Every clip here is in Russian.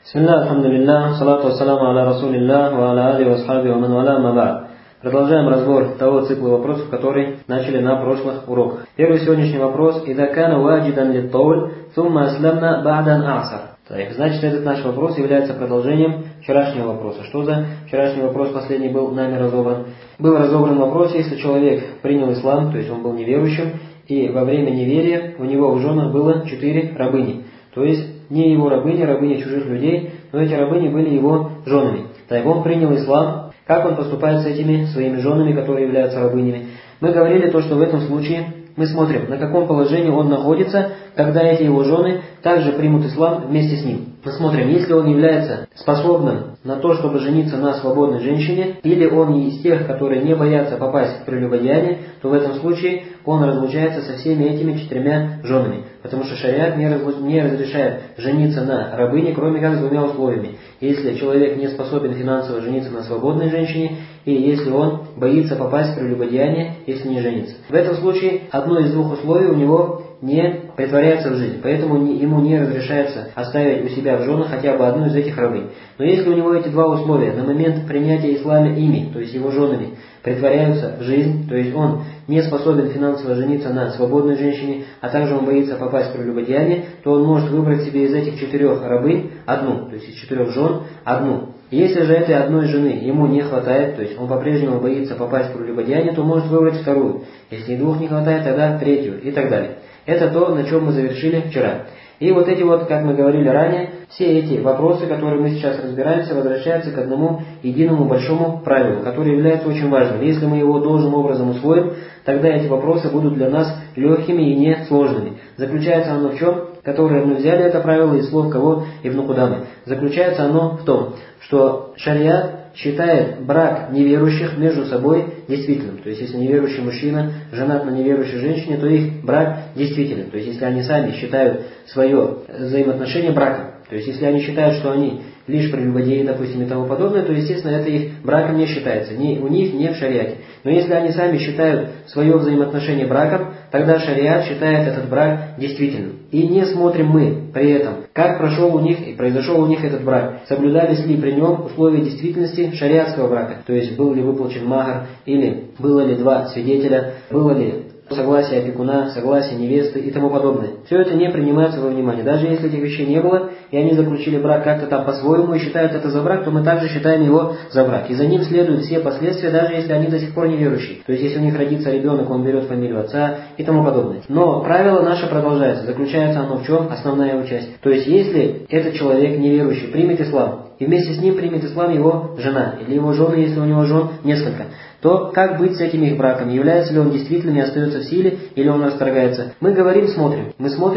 Бисмилля, алхамдулилля, салату вассаламу аля расулилля, ва аля али васхаби ва ман валя ма ба'д. Продолжаем разбор того цикла вопросов, который начали на прошлых уроках. Первый сегодняшний вопрос. «Ида кана ваджидан литтауль, сумма аслямна ба'дан а'сар». Значит, этот наш вопрос является продолжением вчерашнего вопроса. Что за вчерашний вопрос последний был нами разобран? Был разобран вопрос, если человек принял ислам, то есть он был неверующим, и во время неверия у него в женах было 4 рабыни. То есть не его рабыни, рабыни чужих людей, но эти рабыни были его женами. Так он принял ислам, как он поступает с этими своими женами, которые являются рабынями? Мы говорили то, что в этом случае мы смотрим, на каком положении он находится, когда эти его жены также примут ислам вместе с ним. Мы смотрим, если он является способным на то, чтобы жениться на свободной женщине, или он из тех, которые не боятся попасть в прелюбодеяние, то в этом случае он разлучается со всеми этими 4 женами. Потому что шариат не разрешает жениться на рабыне, кроме как с 2 условиями. Если человек не способен финансово жениться на свободной женщине, и если он боится попасть в прелюбодеяние, если не женится. В этом случае одно из 2 условий у него не претворяется в жизнь. Поэтому ему не разрешается оставить у себя в женах хотя бы одну из этих рабынь. Но если у него эти 2 условия на момент принятия ислама ими, то есть его женами, претворяются в жизнь, то есть он не способен финансово жениться на свободной женщине, а также он боится попасть в прелюбодеяние, то он может выбрать себе из этих 4 рабынь одну, то есть из 4 жен одну. Если же этой одной жены ему не хватает, то есть он по-прежнему боится попасть в прелюбодеяние, то может выбрать 2. Если 2 не хватает, тогда 3 и так далее. Это то, на чем мы завершили вчера. И вот эти как мы говорили ранее, все эти вопросы, которые мы сейчас разбираемся, возвращаются к одному единому большому правилу, которое является очень важным. Если мы его должным образом усвоим, тогда эти вопросы будут для нас легкими и не сложными. Заключается оно в чем? Которое мы взяли это правило из слов кого? Ибн Кудамы. Заключается оно в том, что шариат считает брак неверующих между собой действительным. То есть, если неверующий мужчина женат на неверующей женщине, то их брак действителен. То есть, если они сами считают свое взаимоотношение браком. То есть, если они считают, что они лишь прелюбодеи, допустим, и тому подобное, то, естественно, это их браком не считается. Ни у них, ни в шариате. Но если они сами считают свое взаимоотношение браком, тогда шариат считает этот брак действительным. И не смотрим мы при этом, как прошел у них и произошел у них этот брак. Соблюдались ли при нем условия действительности шариатского брака. То есть, был ли выплачен махр, или было ли 2 свидетеля, было ли согласие опекуна, согласие невесты и тому подобное. Все это не принимается во внимание. Даже если этих вещей не было, и они заключили брак как-то там по-своему и считают это за брак, то мы также считаем его за брак. И за ним следуют все последствия, даже если они до сих пор неверующие. То есть, если у них родится ребенок, он берет фамилию отца и тому подобное. Но правило наше продолжается. Заключается оно в чем? Основная его часть. То есть, если этот человек неверующий примет ислам, и вместе с ним примет ислам его жена, или его жены, если у него жен несколько, то как быть с этим их браком? Является ли он действительным и остается в силе, или он расторгается? Мы смотрим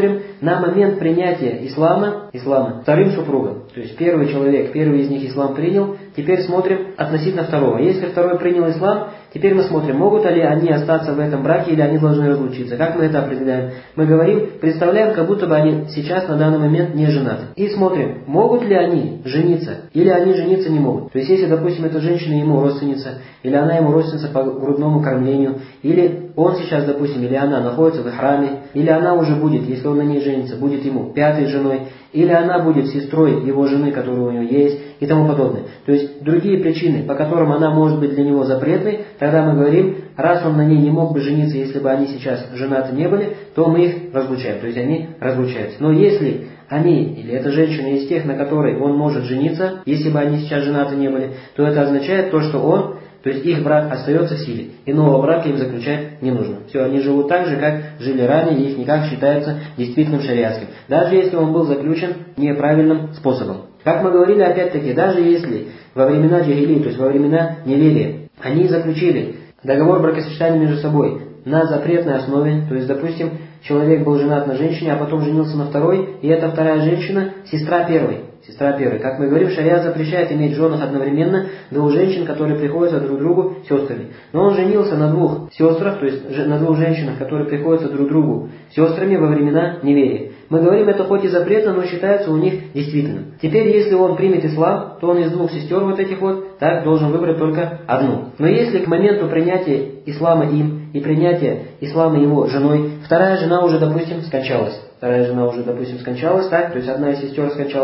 на момент принятия ислама вторым супругом. То есть первый человек, первый из них ислам принял, теперь смотрим относительно второго. Если второй принял ислам, теперь мы смотрим, могут ли они остаться в этом браке, или они должны разлучиться. Как мы это определяем? Мы представляем, как будто бы они сейчас на данный момент не женаты. И смотрим, могут ли они жениться, или они жениться не могут. То есть, если, допустим, эта женщина ему родственница, или она ему родственница по грудному кормлению, или он сейчас, допустим, или она находится в ихраме, или она уже будет, если он на ней женится, будет ему 5-й женой, или она будет сестрой его жены, которая у него есть, и тому подобное. То есть, другие причины, по которым она может быть для него запретной, тогда мы говорим, раз он на ней не мог бы жениться, если бы они сейчас женаты не были, то мы их разлучаем, то есть они разлучаются. Но если они, или эта женщина из тех, на которой он может жениться, если бы они сейчас женаты не были, то это означает то, что то есть их брак остается в силе, и нового брака им заключать не нужно. Все, они живут так же, как жили ранее, и их никак считается действительным шариатским. Даже если он был заключен неправильным способом. Как мы говорили, опять-таки, даже если во времена джахилии, то есть во времена неверия, они заключили договор бракосочетания между собой на запретной основе, то есть, допустим, человек был женат на женщине, а потом женился на второй, и эта вторая женщина – сестра первой. Как мы говорим, шариат запрещает иметь в женах одновременно 2 женщин, которые приходятся друг другу сестрами. Но он женился на 2 сестрах, то есть на 2 женщинах, которые приходятся друг другу сестрами во времена неверия. Мы говорим, это хоть и запретно, но считается у них действительным. Теперь, если он примет ислам, то он из 2 сестер так должен выбрать только одну. Но если к моменту принятия ислама им и принятия ислама его женой, вторая жена уже, допустим, скончалась. Так, то есть одна из сестер скончалась,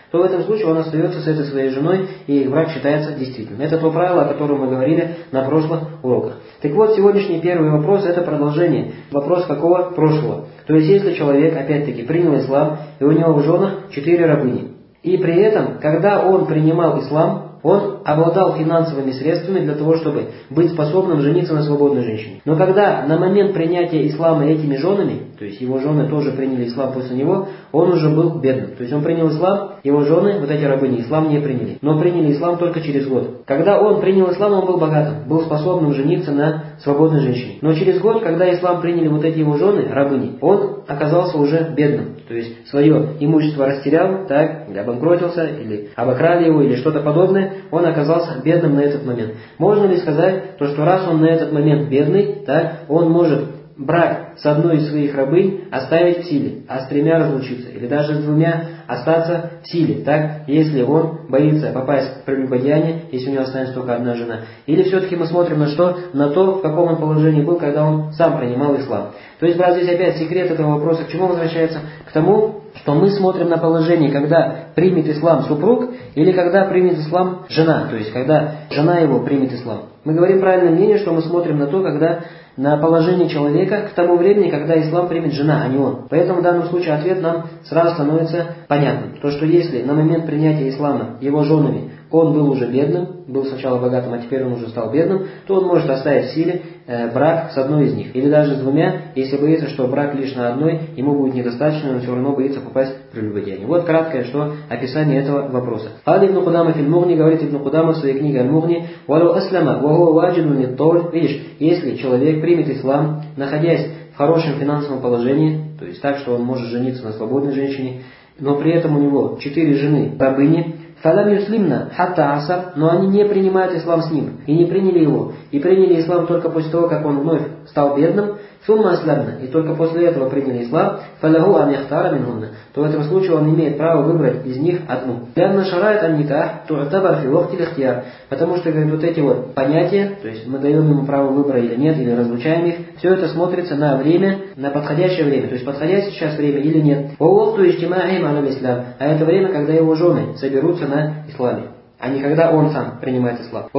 то в этом случае он остается с этой своей женой, и их брак считается действительным. Это то правило, о котором мы говорили на прошлых уроках. Так вот, сегодняшний первый вопрос – это продолжение. Вопрос какого? Прошлого. То есть, если человек, опять-таки, принял ислам, и у него в женах 4 рабыни, и при этом, когда он принимал ислам, он обладал финансовыми средствами для того, чтобы быть способным жениться на свободной женщине. Но когда на момент принятия ислама этими женами, то есть его жены тоже приняли ислам после него, он уже был бедным. То есть он принял ислам, его жены, вот эти рабыни, ислам не приняли. Но приняли ислам только через год. Когда он принял ислам, он был богатым, был способным жениться на свободной женщине. Но через год, когда ислам приняли вот эти его жены, рабыни, он оказался уже бедным. То есть свое имущество растерял, так, или обанкротился, или обокрали его, или что-то подобное, он оказался бедным на этот момент. Можно ли сказать, то, что раз он на этот момент бедный, так, он может брак с одной из своих рабынь оставить в силе, а с 3 разлучиться, или даже с 2 остаться в силе, так, если он боится попасть в прелюбодеяние, если у него останется только одна жена. Или все-таки мы смотрим на что? На то, в каком он положении был, когда он сам принимал ислам. То есть, брат, здесь опять секрет этого вопроса к чему возвращается? К тому, что мы смотрим на положение, когда примет ислам супруг, или когда примет ислам жена, то есть, когда жена его примет ислам. Мы говорим правильное мнение, что мы смотрим на то, когда на положение человека к тому времени, когда ислам примет жена, а не он. Поэтому в данном случае ответ нам сразу становится понятным. То, что если на момент принятия ислама его женами он был уже бедным, был сначала богатым, а теперь он уже стал бедным, то он может оставить в силе брак с одной из них. Или даже с 2, если боится, что брак лишь на одной, ему будет недостаточно, он все равно боится попасть в прелюбодеяние. Вот краткое, что описание этого вопроса. Али ибн Кудама фил Мугни, говорит ибн Кудама в своей книге Аль-Мугни, «Валу аслама, ваху ваджидун литтоль». Видишь, если человек примет ислам, находясь в хорошем финансовом положении, то есть так, что он может жениться на свободной женщине, но при этом у него 4 жены рабыни, «Фалам юслимна хатта асар», но они не принимают ислам с ним, и не приняли его, и приняли ислам только после того, как он вновь стал бедным, «Сумма асламна», и только после этого приняли ислам, «Фалаху ан яхтара минхунна», то в этом случае он имеет право выбрать из них одну. «Лянна шарайт ан никах ту'табар фи вахти лихтияр», потому что, говорит, вот эти вот понятия, то есть мы даем ему право выбора или нет, или разлучаем их, все это смотрится на время, на подходящее время, то есть подходящее сейчас время или нет. «Вахту иштимаахим аля ислам», а это время, когда его жены соберутся на исламе, а не когда он сам принимает ислам.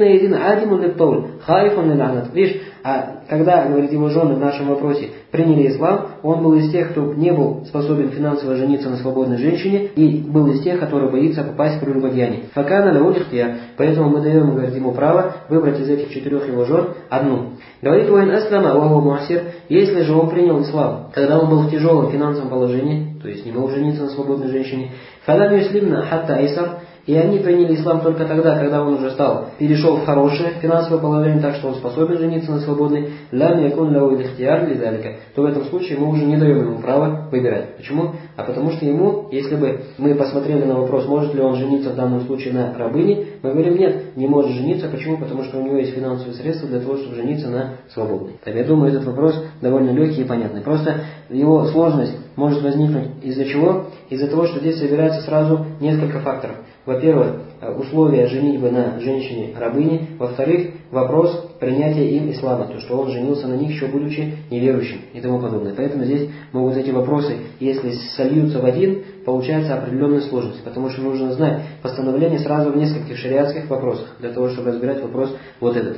Видишь, а когда, говорит, его жены в нашем вопросе приняли ислам, он был из тех, кто не был способен финансово жениться на свободной женщине, и был из тех, который боится попасть в прелюбодеяние. Поэтому мы даем, говорит, ему право выбрать из этих 4 его жен одну. Говорит, если же он принял ислам, когда он был в тяжелом финансовом положении, то есть не мог жениться на свободной женщине, и они приняли ислам только тогда, когда он уже перешел в хорошее финансовое положение, так что он способен жениться на свободной, то в этом случае мы уже не даем ему права выбирать. Почему? А потому что ему, если бы мы посмотрели на вопрос, может ли он жениться в данном случае на рабыне, мы говорим, нет, не может жениться. Почему? Потому что у него есть финансовые средства для того, чтобы жениться на свободной. Так я думаю, этот вопрос довольно легкий и понятный. Просто его сложность может возникнуть из-за чего? Из-за того, что здесь собирается сразу несколько факторов. Во-первых, условия женитьбы на женщине-рабыне. Во-вторых, вопрос принятия им ислама, то, что он женился на них, еще будучи неверующим и тому подобное. Поэтому здесь могут эти вопросы, если сольются в один, получается определенная сложность, потому что нужно знать постановление сразу в нескольких шариатских вопросах, для того, чтобы разбирать вопрос вот этот.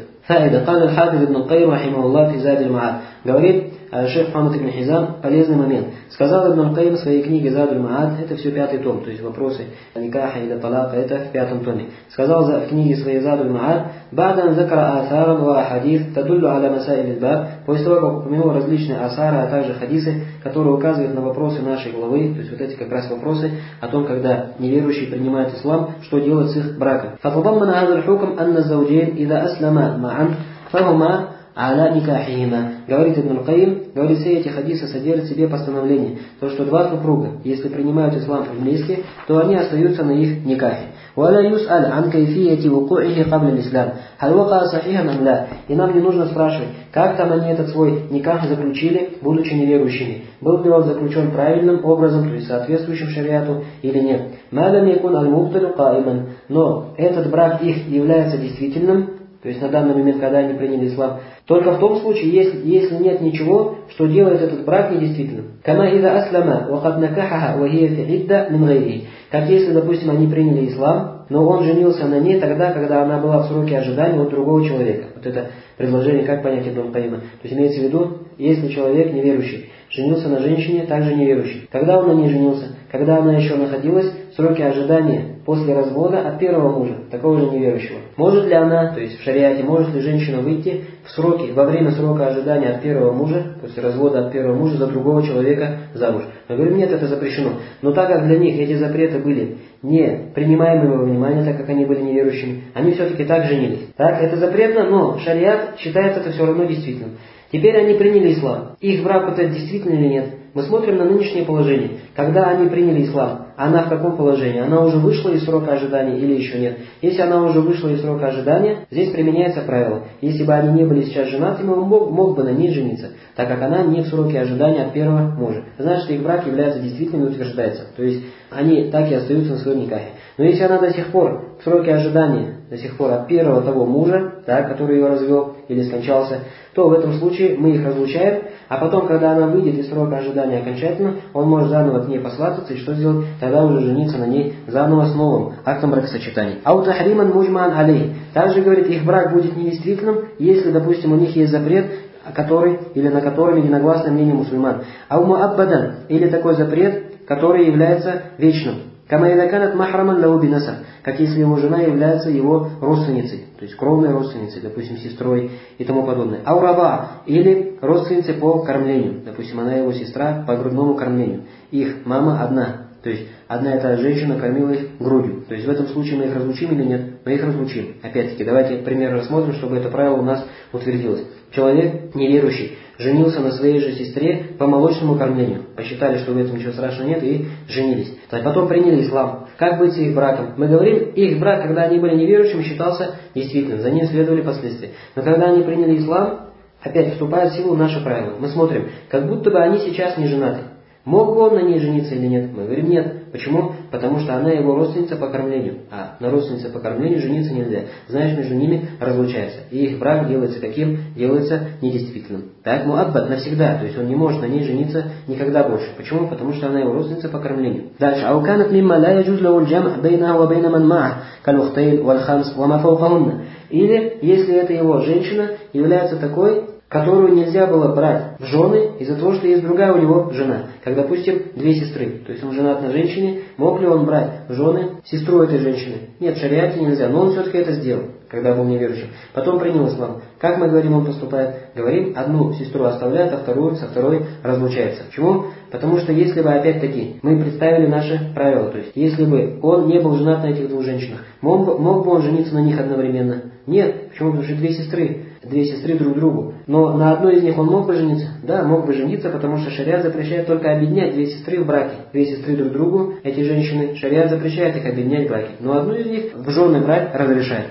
Говорит шейх Мухаммад ибн Хизам полезный момент. Сказал Ибн Аль-Каим в своей книге Задуль Маад, это все 5-й том, то есть вопросы никаха или талака, это в 5-м томе. Сказал в книге своей Задуль Маад, «Ба'дан закара асаран ва хадис тадуллю аля масаиль баб», после того, как упомянул различные асары, а также хадисы, которые указывают на вопросы нашей главы, то есть вот эти как раз вопросы о том, когда неверующие принимают ислам, что делать с их браком. «Фатадаммана хазаль хукм анна заудейн ида аслама ма'ан фахума аля никахихима». Говорит Ибн Аль-Каим, говорит, все эти хадисы содержат в себе постановление, то, что 2 супруга, если принимают ислам вместе, то они остаются на их никахе. ولا يسأل عن كيفية وقوعه قبل الإسلام هل وقع صحيحا أم لا. И нам не нужно спрашивать, как там они этот свой никах заключили, будучи неверующими. Был ли он заключен правильным образом, то есть соответствующим шариату или нет. ما لم يكن المبطل قائما. Но этот брак их является действительным, то есть на данный момент, когда они приняли ислам, только в том случае, если нет ничего, что делает этот брак недействительным. Кама ида аслама ва кад накахаха ва хия фи идда мин гайриhi. Как если, допустим, они приняли ислам, но он женился на ней тогда, когда она была в сроке ожидания от другого человека. Вот это предложение, как понять Ибн Кайима. То есть имеется в виду, если человек неверующий женился на женщине, также неверующий. Когда он на ней женился? Когда она еще находилась в сроке ожидания после развода от первого мужа, такого же неверующего. Может ли она, то есть в шариате, может ли женщина выйти во время срока ожидания от первого мужа, после развода от первого мужа, за другого человека замуж? Мы говорим, нет, это запрещено. Но так как для них эти запреты были не принимаемы во внимание, так как они были неверующими, они все-таки так женились. Так, это запретно, но шариат считает это все равно действительным. Теперь они приняли ислам. Их брак это действительно или нет? Мы смотрим на нынешнее положение. Когда они приняли ислам, она в каком положении? Она уже вышла из срока ожидания или еще нет? Если она уже вышла из срока ожидания, здесь применяется правило. Если бы они не были сейчас женатыми, он мог бы на ней жениться, так как она не в сроке ожидания от первого мужа. Значит, их брак является действительным и утверждается. То есть они так и остаются на своем никахе. Но если она до сих пор в сроке ожидания, до сих пор от первого того мужа, да, который ее развел или скончался, то в этом случае мы их разлучаем, а потом, когда она выйдет из срока ожидания окончательно, он может заново к ней посвататься, и что сделать? Тогда уже жениться на ней заново с новым актом бракосочетания. Ау тахриман муджман алей. Также, говорит, их брак будет недействительным, если, допустим, у них есть запрет, на котором единогласное мнение мусульман. Ау муаббадан, или такой запрет, который является вечным. Кама ида канат махраман лау бинасаб, как если его жена является его родственницей, то есть кровной родственницей, допустим, сестрой и тому подобное. Аурава, или родственницей по кормлению, допустим, она его сестра по грудному кормлению. Их мама одна, то есть одна эта женщина кормила их грудью. То есть в этом случае мы их разлучим или нет? Мы их разлучим. Опять-таки, давайте пример рассмотрим, чтобы это правило у нас утвердилось. Человек неверующий женился на своей же сестре по молочному кормлению. Посчитали, что в этом ничего страшного нет, и женились. Потом приняли ислам. Как быть с их браком? Мы говорим, их брак, когда они были неверующими, считался действительным. За ним следовали последствия. Но когда они приняли ислам, опять вступает в силу наше правило. Мы смотрим, как будто бы они сейчас не женаты. Мог бы он на ней жениться или нет? Мы говорим, нет. Почему? Потому что она его родственница по кормлению. А на родственнице по кормлению жениться нельзя. Значит, между ними разлучается. И их брак делается каким? Делается недействительным. Так, муаббад навсегда. То есть он не может на ней жениться никогда больше. Почему? Потому что она его родственница по кормлению. Дальше. Ауканат мимма ла яджуз лаву джам' бейнаха ва бейна ман ма'ах кал-ухтейн валь-хамс ва ма фауқахунна. Или, если эта его женщина является такой, которую нельзя было брать в жены из-за того, что есть другая у него жена. Как, допустим, две сестры. То есть он женат на женщине, мог ли он брать в жены сестру этой женщины? Нет, в шариате нельзя, но он все-таки это сделал, когда был неверующим. Потом принял ислам. Как мы говорим, он поступает? Говорим, одну сестру оставляет, а вторую со второй разлучается. Почему? Потому что если бы, опять-таки, мы представили наши правила, то есть если бы он не был женат на этих двух женщинах, мог бы он жениться на них одновременно? Нет. Почему? Потому что две сестры друг другу. Но на одной из них он мог бы жениться? Да, мог бы жениться, потому что шариат запрещает только объединять две сестры в браке. Две сестры друг другу, эти женщины, шариат запрещает их объединять в браке. Но одну из них в жены брать разрешает.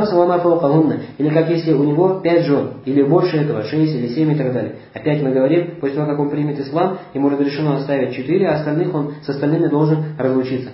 Или как если у него 5 жен, или больше этого, 6 или 7 и так далее. Опять мы говорим, после того, как он примет ислам, ему разрешено оставить 4, а остальных он с остальными должен разлучиться.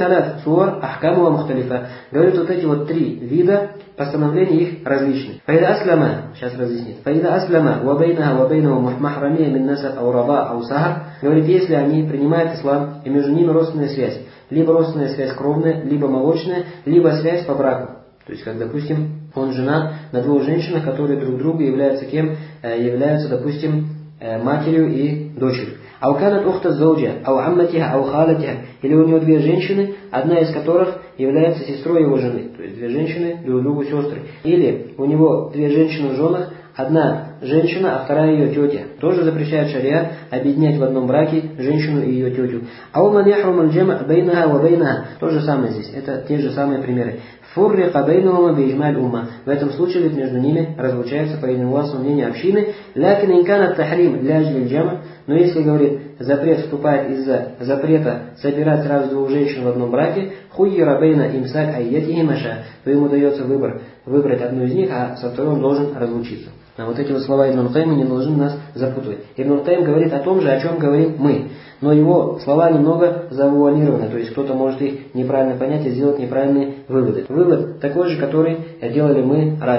Говорит, вот эти вот 3 вида, постановления их различны. Фаида аслама, сейчас разъяснит. Фаида аслама, вабайнаха вабайнаху махрамия мин насаб ау раба ау сахар. Говорит, если они принимают ислам, и между ними родственная связь. Либо родственная связь кровная, либо молочная, либо связь по браку. То есть, как, допустим, он женат на двух женщинах, которые друг другу являются кем? Являются, допустим, матерью и дочерью. Ауканат ухта зауджа, ау амматиха, ау халатиха. Или у него две женщины, одна из которых является сестрой его жены. То есть две женщины, друг другу сестры. Или у него две женщины в женах, одна женщина, а вторая ее тетя. Тоже запрещает шариат объединять в одном браке женщину и ее тетю. Ауман яхрумул джама бейнаха ва бейнаха. То же самое здесь. Это те же самые примеры. Фуррика бейнахума биижмаль умма. В этом случае ведь между ними разлучается по единогласному мнению общины. Лякин инканат тахрим для ажлиль джама. Но если, говорит, запрет вступает из-за запрета собирать сразу двух женщин в одном браке, хуйра бейна имсак айятихи маша, то ему дается выбрать одну из них, а со второй он должен разлучиться. А вот эти вот слова Ибн Кайима не должны нас запутывать. Ибн Кайим говорит о том же, о чем говорим мы. Но его слова немного завуалированы, то есть кто-то может их неправильно понять и сделать неправильные выводы. Вывод такой же, который делали мы ранее.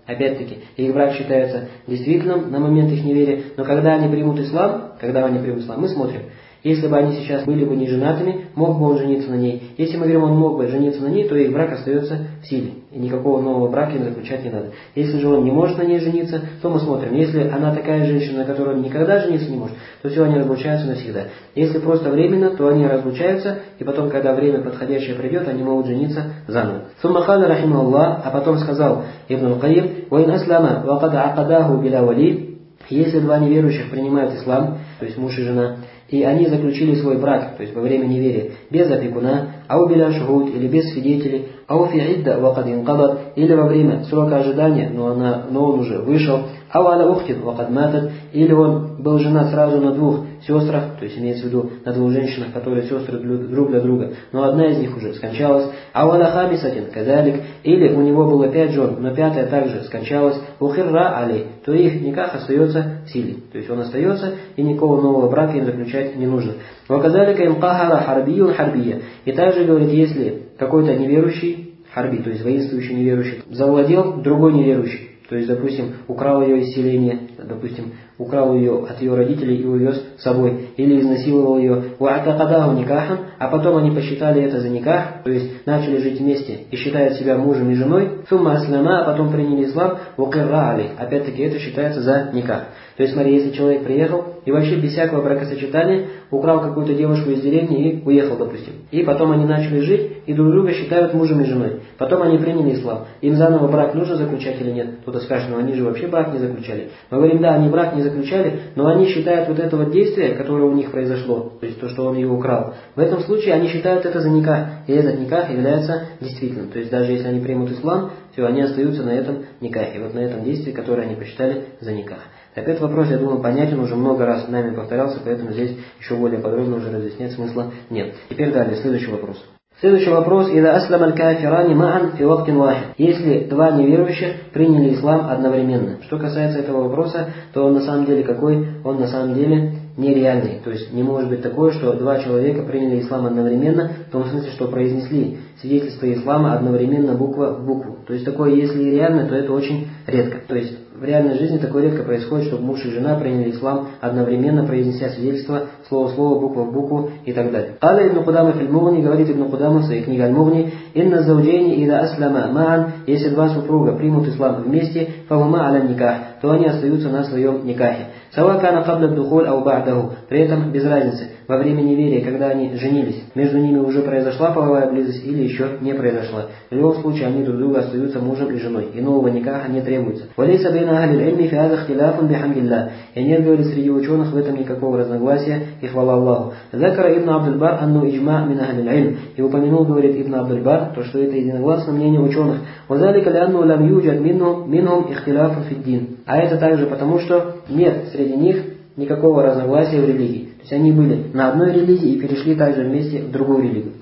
опять-таки, их брак считается действительным на момент их неверия, но когда они примут ислам, мы смотрим. Если бы они сейчас были бы не женатыми, мог бы он жениться на ней. Если мы говорим, он мог бы жениться на ней, то их брак остается в силе. И никакого нового брака им заключать не надо. Если же он не может на ней жениться, то мы смотрим. Если она такая женщина, на которой он никогда жениться не может, то все, они разлучаются навсегда. Если просто временно, то они разлучаются, и потом, когда время подходящее придет, они могут жениться заново. Сумма каля рахимахуллах, а потом сказал Ибн аль-Кайим, «Ва ин аслама, ва кад акадаху биля вали». Если два неверующих принимают ислам, то есть муж и жена, и они заключили свой брак, то есть во время неверия, без опекуна, ау биля шухуд, или без свидетелей, ау фи идда вакад инкадат, или во время срока ожидания, но он уже вышел, ау аля ухтин вакад матат, или он был женат сразу на двух сестрах, то есть имеется в виду на двух женщинах, которые сестры друг для друга, но одна из них уже скончалась, ау аля хамисатин казалик, или у него было 5 жен, но 5-я также скончалась, ухирра алей, то их никах остается в силе, то есть он остается, и никакого нового брака им заключать не нужно. Ваказалика им кахара харбию харбия. И также говорит, если какой-то неверующий, харби, то есть воинствующий неверующий, завладел другой неверующий, то есть, допустим, украл ее из селения, допустим, украл ее от ее родителей и увез с собой, или изнасиловал ее, ва'атакадаху никахан, а потом они посчитали это за никах, то есть начали жить вместе и считают себя мужем и женой, сумма аслама, а потом приняли ислам, вакирра алей, опять-таки это считается за никах. То есть, смотри, если человек приехал и вообще без всякого бракосочетания украл какую-то девушку из деревни и уехал, допустим. И потом они начали жить и друг друга считают мужем и женой. Потом они приняли ислам. Им заново брак нужно заключать или нет? Кто-то скажет, ну они же вообще брак не заключали. Мы говорим, да, они брак не заключали, но они считают вот это вот действие, которое у них произошло, то есть то, что он ее украл. В этом случае они считают это за никах, и этот никах является действительным. То есть даже если они примут ислам, все, они остаются на этом никахе, вот на этом действии, которое они посчитали за никах. Так этот вопрос, я думаю, понятен, уже много раз нами повторялся, поэтому здесь еще более подробно уже разъяснять смысла нет. Теперь далее, следующий вопрос. Следующий вопрос. «Ида аслам аль-кафирани ма'ан фи вактин вахид». Если два неверующих приняли ислам одновременно. Что касается этого вопроса, то он на самом деле какой? Он на самом деле нереальный. То есть не может быть такое, что два человека приняли ислам одновременно, в том смысле, что произнесли свидетельство ислама одновременно буква в букву. То есть такое, если и реально, то это очень редко. То есть в реальной жизни такое редко происходит, чтобы муж и жена приняли ислам одновременно, произнеся свидетельство слово в слово, буква в букву и так далее. Каля Ибн Кудама филь Мугни, говорит Ибн Кудама в своей книге Аль-Мугни, «Инна зауджейни ида аслама ма'ан», если два супруга примут ислам вместе, фагума аля никах, то они остаются на своем никахе. Савакана кабля духуль ау ба'даху, при этом без разницы, во время неверия, когда они женились, между ними уже произошла половая близость или еще не произошла. В любом случае они друг друга остаются мужем и женой, и нового никаха не требуется. Валейса бейна ахлил ильми фи хаза ихтиляфун бихамдилля. И нет, говорит, среди ученых в этом никакого разногласия, и хвала Аллаху. Закара Ибн Абдул-Бар анну иджма мин ахлил илм. И упомянул, говорит Ибн Абдул-Бар, то, что это единогласное мнение ученых. Вазалика лянну лам юджад минхум ихтиляфун фиддин. А это также потому, что нет среди них никакого разногласия в религии. То есть они были на одной религии и перешли также вместе в другую религию.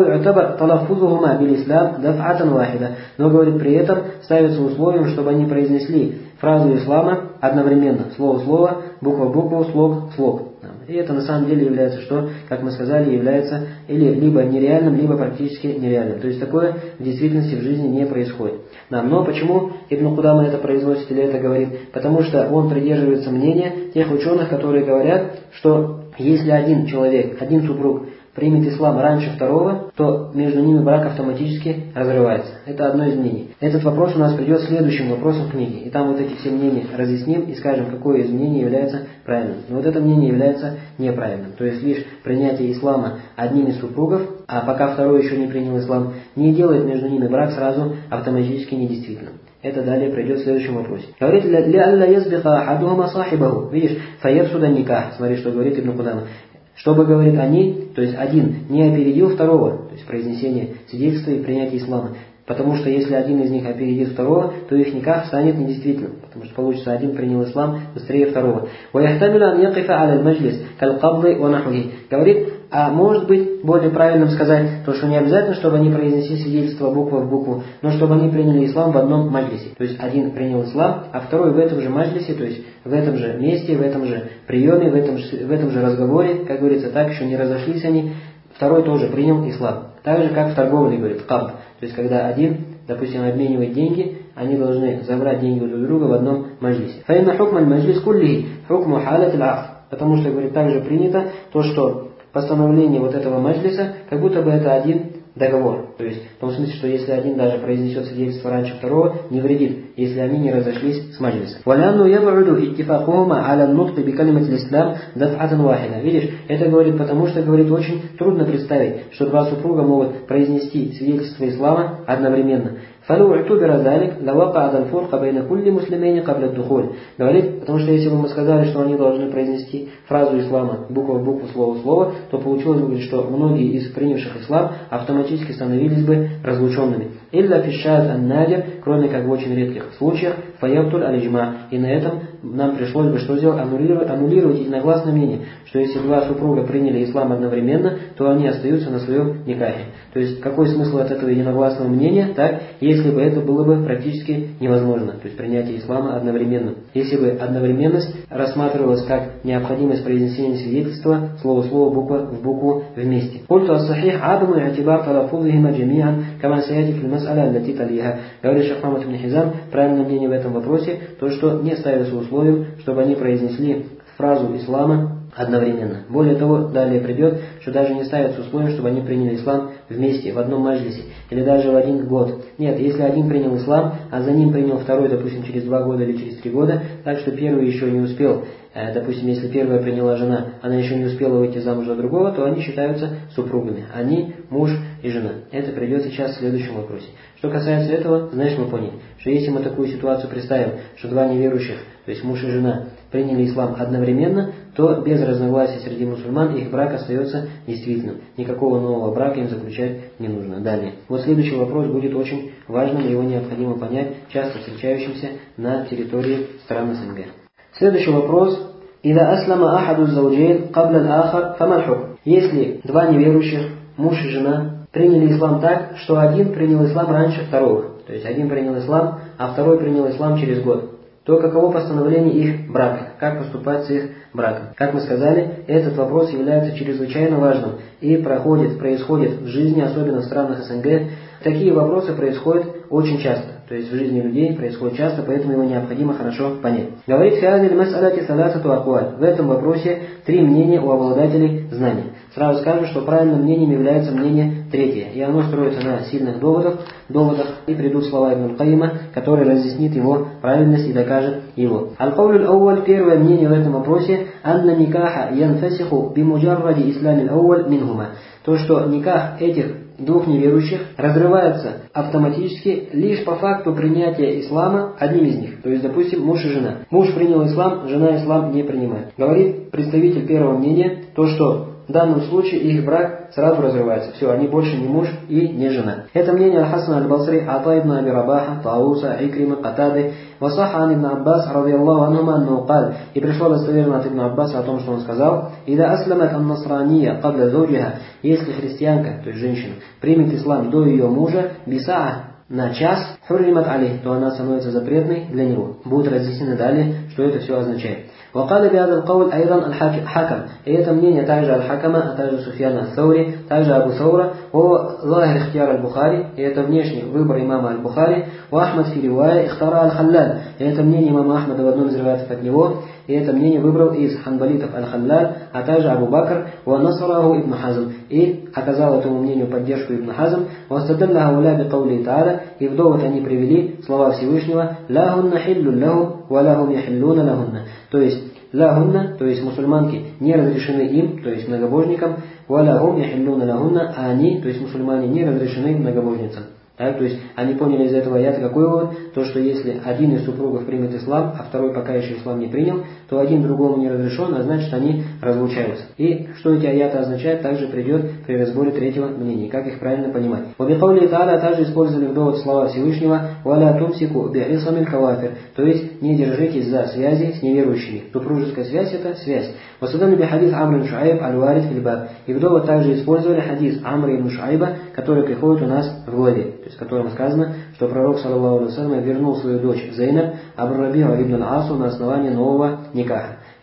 Но, говорит, при этом ставится условием, чтобы они произнесли фразу ислама одновременно, слово в слово, буква в букву, слог в слог. И это на самом деле является, что, как мы сказали, является или либо нереальным, либо практически нереальным. То есть такое в действительности в жизни не происходит. Но почему Ибн Кудама это произносит или это говорит? Потому что он придерживается мнения тех ученых, которые говорят, что если один человек, один супруг примет ислам раньше второго, то между ними брак автоматически разрывается. Это одно из мнений. Этот вопрос у нас придет следующим вопросом книги. И там вот эти все мнения разъясним и скажем, какое из мнений является правильным. Но вот это мнение является неправильным. То есть лишь принятие ислама одним из супругов, а пока второй еще не принял ислам, не делает между ними брак сразу автоматически недействительным. Это далее придет в следующем вопросе. Говорит, видишь, фаерсуда никах. Смотри, что говорит Ибн Кудама. Чтобы, говорит, они, то есть один, не опередил второго, то есть произнесение свидетельства и принятие ислама. Потому что если один из них опередит второго, то их никах станет недействительным. Потому что получится, один принял ислам быстрее второго. Говорит, а может быть более правильным сказать, то, что не обязательно, чтобы они произнесли свидетельство буква в букву, но чтобы они приняли ислам в одном маджлисе. То есть один принял ислам, а второй в этом же маджлисе, то есть в этом же месте, в этом же приеме, в этом же разговоре, как говорится, так еще не разошлись они, второй тоже принял ислам. Так же, как в торговле, говорит, кабд. То есть когда один, допустим, обменивает деньги, они должны забрать деньги у друг друга в одном маджлисе. Фаинна хукма аль-маджлис куллихи хукму халат аль-акд. Потому что, говорит, также принято то, что постановление вот этого маджлиса, как будто бы это один договор. То есть, в том смысле, что если один даже произнесет свидетельство раньше второго, не вредит, если они не разошлись с маджлисом. Видишь, это говорит потому, что, говорит, очень трудно представить, что два супруга могут произнести свидетельство ислама одновременно. Говорит, потому что если бы мы сказали, что они должны произнести фразу ислама буква в букву, слово в слово, то получилось бы, что многие из принявших ислам автоматически становились бы разлученными. Илля фишат ан-надир, кроме как в очень редких случаях, фаябтуль аль-иджма. И на этом нам пришлось бы что сделать? Аннулировать единогласное мнение, что если два супруга приняли ислам одновременно, то они остаются на своем никахе. То есть какой смысл от этого единогласного мнения, так, если бы это было бы практически невозможно, то есть принятие ислама одновременно. Если бы одновременность рассматривалась как необходимость произнесения свидетельства слово в слово, буква в букву вместе. Говорит Шейх Мухаммад ибн Хизам, правильное мнение в этом вопросе, то, что не ставится условием, чтобы они произнесли фразу ислама одновременно. Более того, далее придет, что даже не ставится условием, чтобы они приняли ислам вместе, в одном маджлисе, или даже в один год. Нет, если один принял ислам, а за ним принял второй, допустим, через 2 года или через 3 года, так что первый еще не успел, допустим, если первая приняла жена, она еще не успела выйти замуж за другого, то они считаются супругами. Они муж и жена. Это придет сейчас в следующем вопросе. Что касается этого, значит, мы поняли, что если мы такую ситуацию представим, что два неверующих, то есть муж и жена, приняли ислам одновременно, то без разногласий среди мусульман их брак остается действительным. Никакого нового брака им заключать не нужно. Далее. Вот следующий вопрос будет очень важным, его необходимо понять, часто встречающимся на территории стран СНГ. Следующий вопрос. Если два неверующих, муж и жена, приняли ислам так, что один принял ислам раньше второго, то есть один принял ислам, а второй принял ислам через год, то каково постановление их брака? Как поступать с их браком? Как мы сказали, этот вопрос является чрезвычайно важным и происходит в жизни, особенно в странах СНГ. Такие вопросы происходят очень часто, то есть в жизни людей происходит часто, поэтому его необходимо хорошо понять. Говорит в этом вопросе 3 мнения у обладателей знаний. Сразу скажу, что правильным мнением является мнение третье, и оно строится на сильных доводах, и придут слова Ибн Кайима, который разъяснит его правильность и докажет его. Аль-Кауль аль-Ауаль, первое мнение в этом вопросе, анна никаха янфасиху бимуджарради ислами аль-Ауаль минхума. То, что никах этих двух неверующих разрывается автоматически лишь по факту принятия ислама одним из них. То есть, допустим, муж и жена. Муж принял ислам, жена ислам не принимает. Говорит представитель первого мнения, то, что в данном случае их брак сразу разрывается. Все, они больше не муж и не жена. Это мнение Аль-Хасан Аль-Басри, Ата ибн Аби Рабаха, Тауса, Икрима, Катады, Васаха ан ибн Аббас, радиаллаху анхума, анну каль. И пришло достоверно от ибн Аббаса о том, что он сказал, «Ида асламат ан-насрания кабля зоджиха», если христианка, то есть женщина, примет ислам до ее мужа, бисаа, на час, хурримат алейх, то она становится запретной для него. Будет разъяснено далее, что это все означает. وقال بهذا القول أيضا الحكم. И это мнение также Аль-Хакама, а также Суфьяна Ас-Саури, также Абу Саура, ظاهر اختيار Аль-Бухари, и это внешний выбор имама Аль-Бухари, وأحمد في رواية اختار Аль-Халлаль, и это мнение имама Ахмада в одном из риваятов от него, и это мнение выбрал из ханбалитов Аль-Халлаль, а также Абу Бакр, وَنَصَرَهُ Ибн Хазм, и оказал этому мнению поддержку Ибн Хазм, وَاسْتَدَلَّ هَؤُلَاءِ بِقَوْلِهِ تَعَالَى, и в довод они привели слова Всевышнего, لَا هُنَّ حِلٌّ لَهُمْ وَلَا هُمْ يَحِلُّونَ لَهُنَّ, то есть ла-гунна, то есть мусульманки, не разрешены им, то есть многобожникам, ва-ла-гум яхиллуна ла-гунна, а они, то есть мусульмане, не разрешены многобожницам. Так, то есть они поняли из этого аята какой вывод? То, что если один из супругов примет ислам, а второй пока еще ислам не принял, то один другому не разрешен, а значит они разлучаются. И что эти аяты означают, также придет при разборе третьего мнения, как их правильно понимать. وَبِقَوْلِهِ тааля также использовали в довод слова Всевышнего وَلَا تُمْسِكُوا بِعِصَمِ الْكَوَافِرِ, то есть не держитесь за связи с неверующими. Супружеская связь – это связь. وَسُدَمِ بِحَدِيث عَمْرِ ибн Шуайб аль-Варид фил-Баб, и в довод также использовали хадис Амра ибн Шуайба, который приходит у нас в главе, то есть в котором сказано, что пророк, саллаллаху алейхи ва саллям, вернул свою дочь Зейнаб Абу Раби'у ибн аль-Асу на основании нового никаха.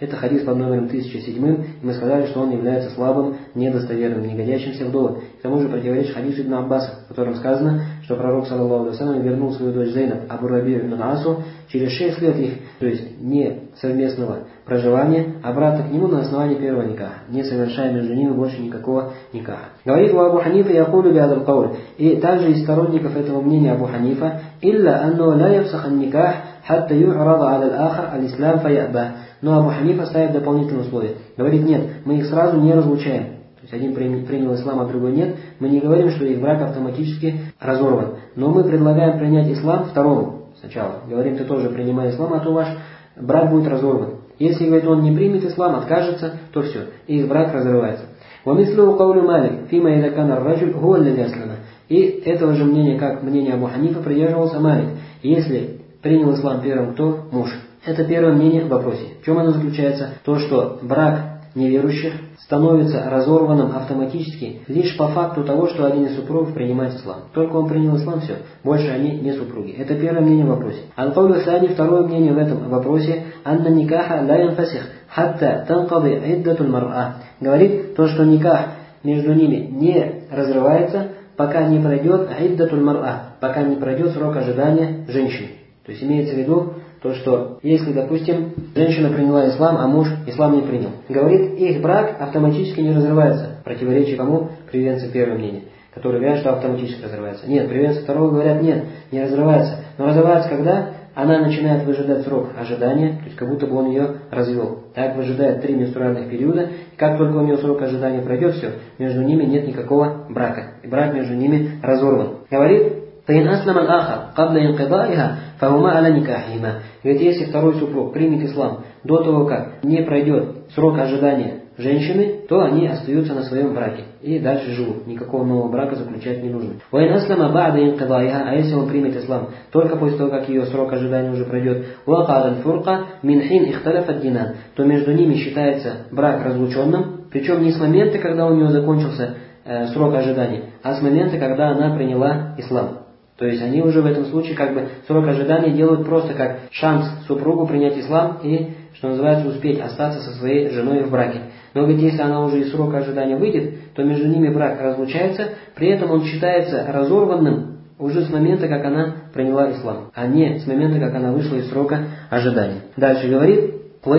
Это хадис под номером 1007, и мы сказали, что он является слабым, недостоверным, не годящимся в довод. К тому же противоречит хадису Ибн Аббаса, в котором сказано, что пророк, саллаллаху алейхи ва саллям, вернул свою дочь Зейнаб Абу Рабию ибн Асу через 6 лет их, то есть не совместного проживания, обратно к нему на основании первого никаха, не совершая между ними больше никакого никаха. Говорит Абу Ханифа якулю биадал кауль. И также из сторонников этого мнения Абу Ханифа, илля анну ла яфсахан никах хатта ю'рада аля ал-ахар аль-ислам фаябах. Но Абу Ханифа ставит дополнительное условие. Говорит, нет, мы их сразу не разлучаем. То есть один принял ислам, а другой нет. Мы не говорим, что их брак автоматически разорван. Но мы предлагаем принять ислам второму сначала. Говорим, ты тоже принимай ислам, а то ваш брак будет разорван. Если, говорит, он не примет ислам, откажется, то все, и их брак разрывается. وَمِثْلُهُ قَوْلُ مَالِكَ فِيمَا إِذَا كَانَ الرَّجُلُ هُوَ الَّذِي أَسْلَمَ. И этого же мнения, как мнение Абу Ханифа, придерживался Малик. Если принял ислам первым, кто? Муж. Это первое мнение в вопросе. В чем оно заключается? То, что брак неверующих становится разорванным автоматически лишь по факту того, что один из супругов принимает ислам. Только он принял ислам, все. Больше они не супруги. Это первое мнение в вопросе. Аль-Каулю Сани, второе мнение в этом вопросе, анна никаха ла янфасих хатта танкады иддатуль мар'а. Говорит то, что никах между ними не разрывается, пока не пройдет иддатуль мар'а, пока не пройдет срок ожидания женщины. То есть имеется в виду то, что если, допустим, женщина приняла ислам, а муж ислам не принял. Говорит, их брак автоматически не разрывается. Противоречие кому? Приверженцам первого мнения, которые говорят, что автоматически разрывается. Нет, приверженцы второго говорят, нет, не разрывается. Но разрывается когда? Она начинает выжидать срок ожидания, то есть как будто бы он ее развел. Так выжидает 3 менструальных периода, и как только у нее срок ожидания пройдет, все, между ними нет никакого брака. И брак между ними разорван. Говорит, فإن أسلم الآخر قبل انقضائها فهما على نكاحهما. Ведь если второй супруг примет ислам до того, как не пройдет срок ожидания женщины, то они остаются на своем браке и дальше живут. Никакого нового брака заключать не нужно. وإن أسلم بعد انقضائها, а если он примет ислам только после того, как ее срок ожидания уже пройдет, وقع الفرقة من حين اختلف الدينان, то между ними считается брак разлученным, причем не с момента, когда у нее закончился срок ожидания, а с момента, когда она приняла ислам. То есть они уже в этом случае как бы срок ожидания делают просто как шанс супругу принять ислам и, что называется, успеть остаться со своей женой в браке. Но ведь если она уже из срока ожидания выйдет, то между ними брак разлучается, при этом он считается разорванным уже с момента, как она приняла ислам, а не с момента, как она вышла из срока ожидания. Дальше говорит, а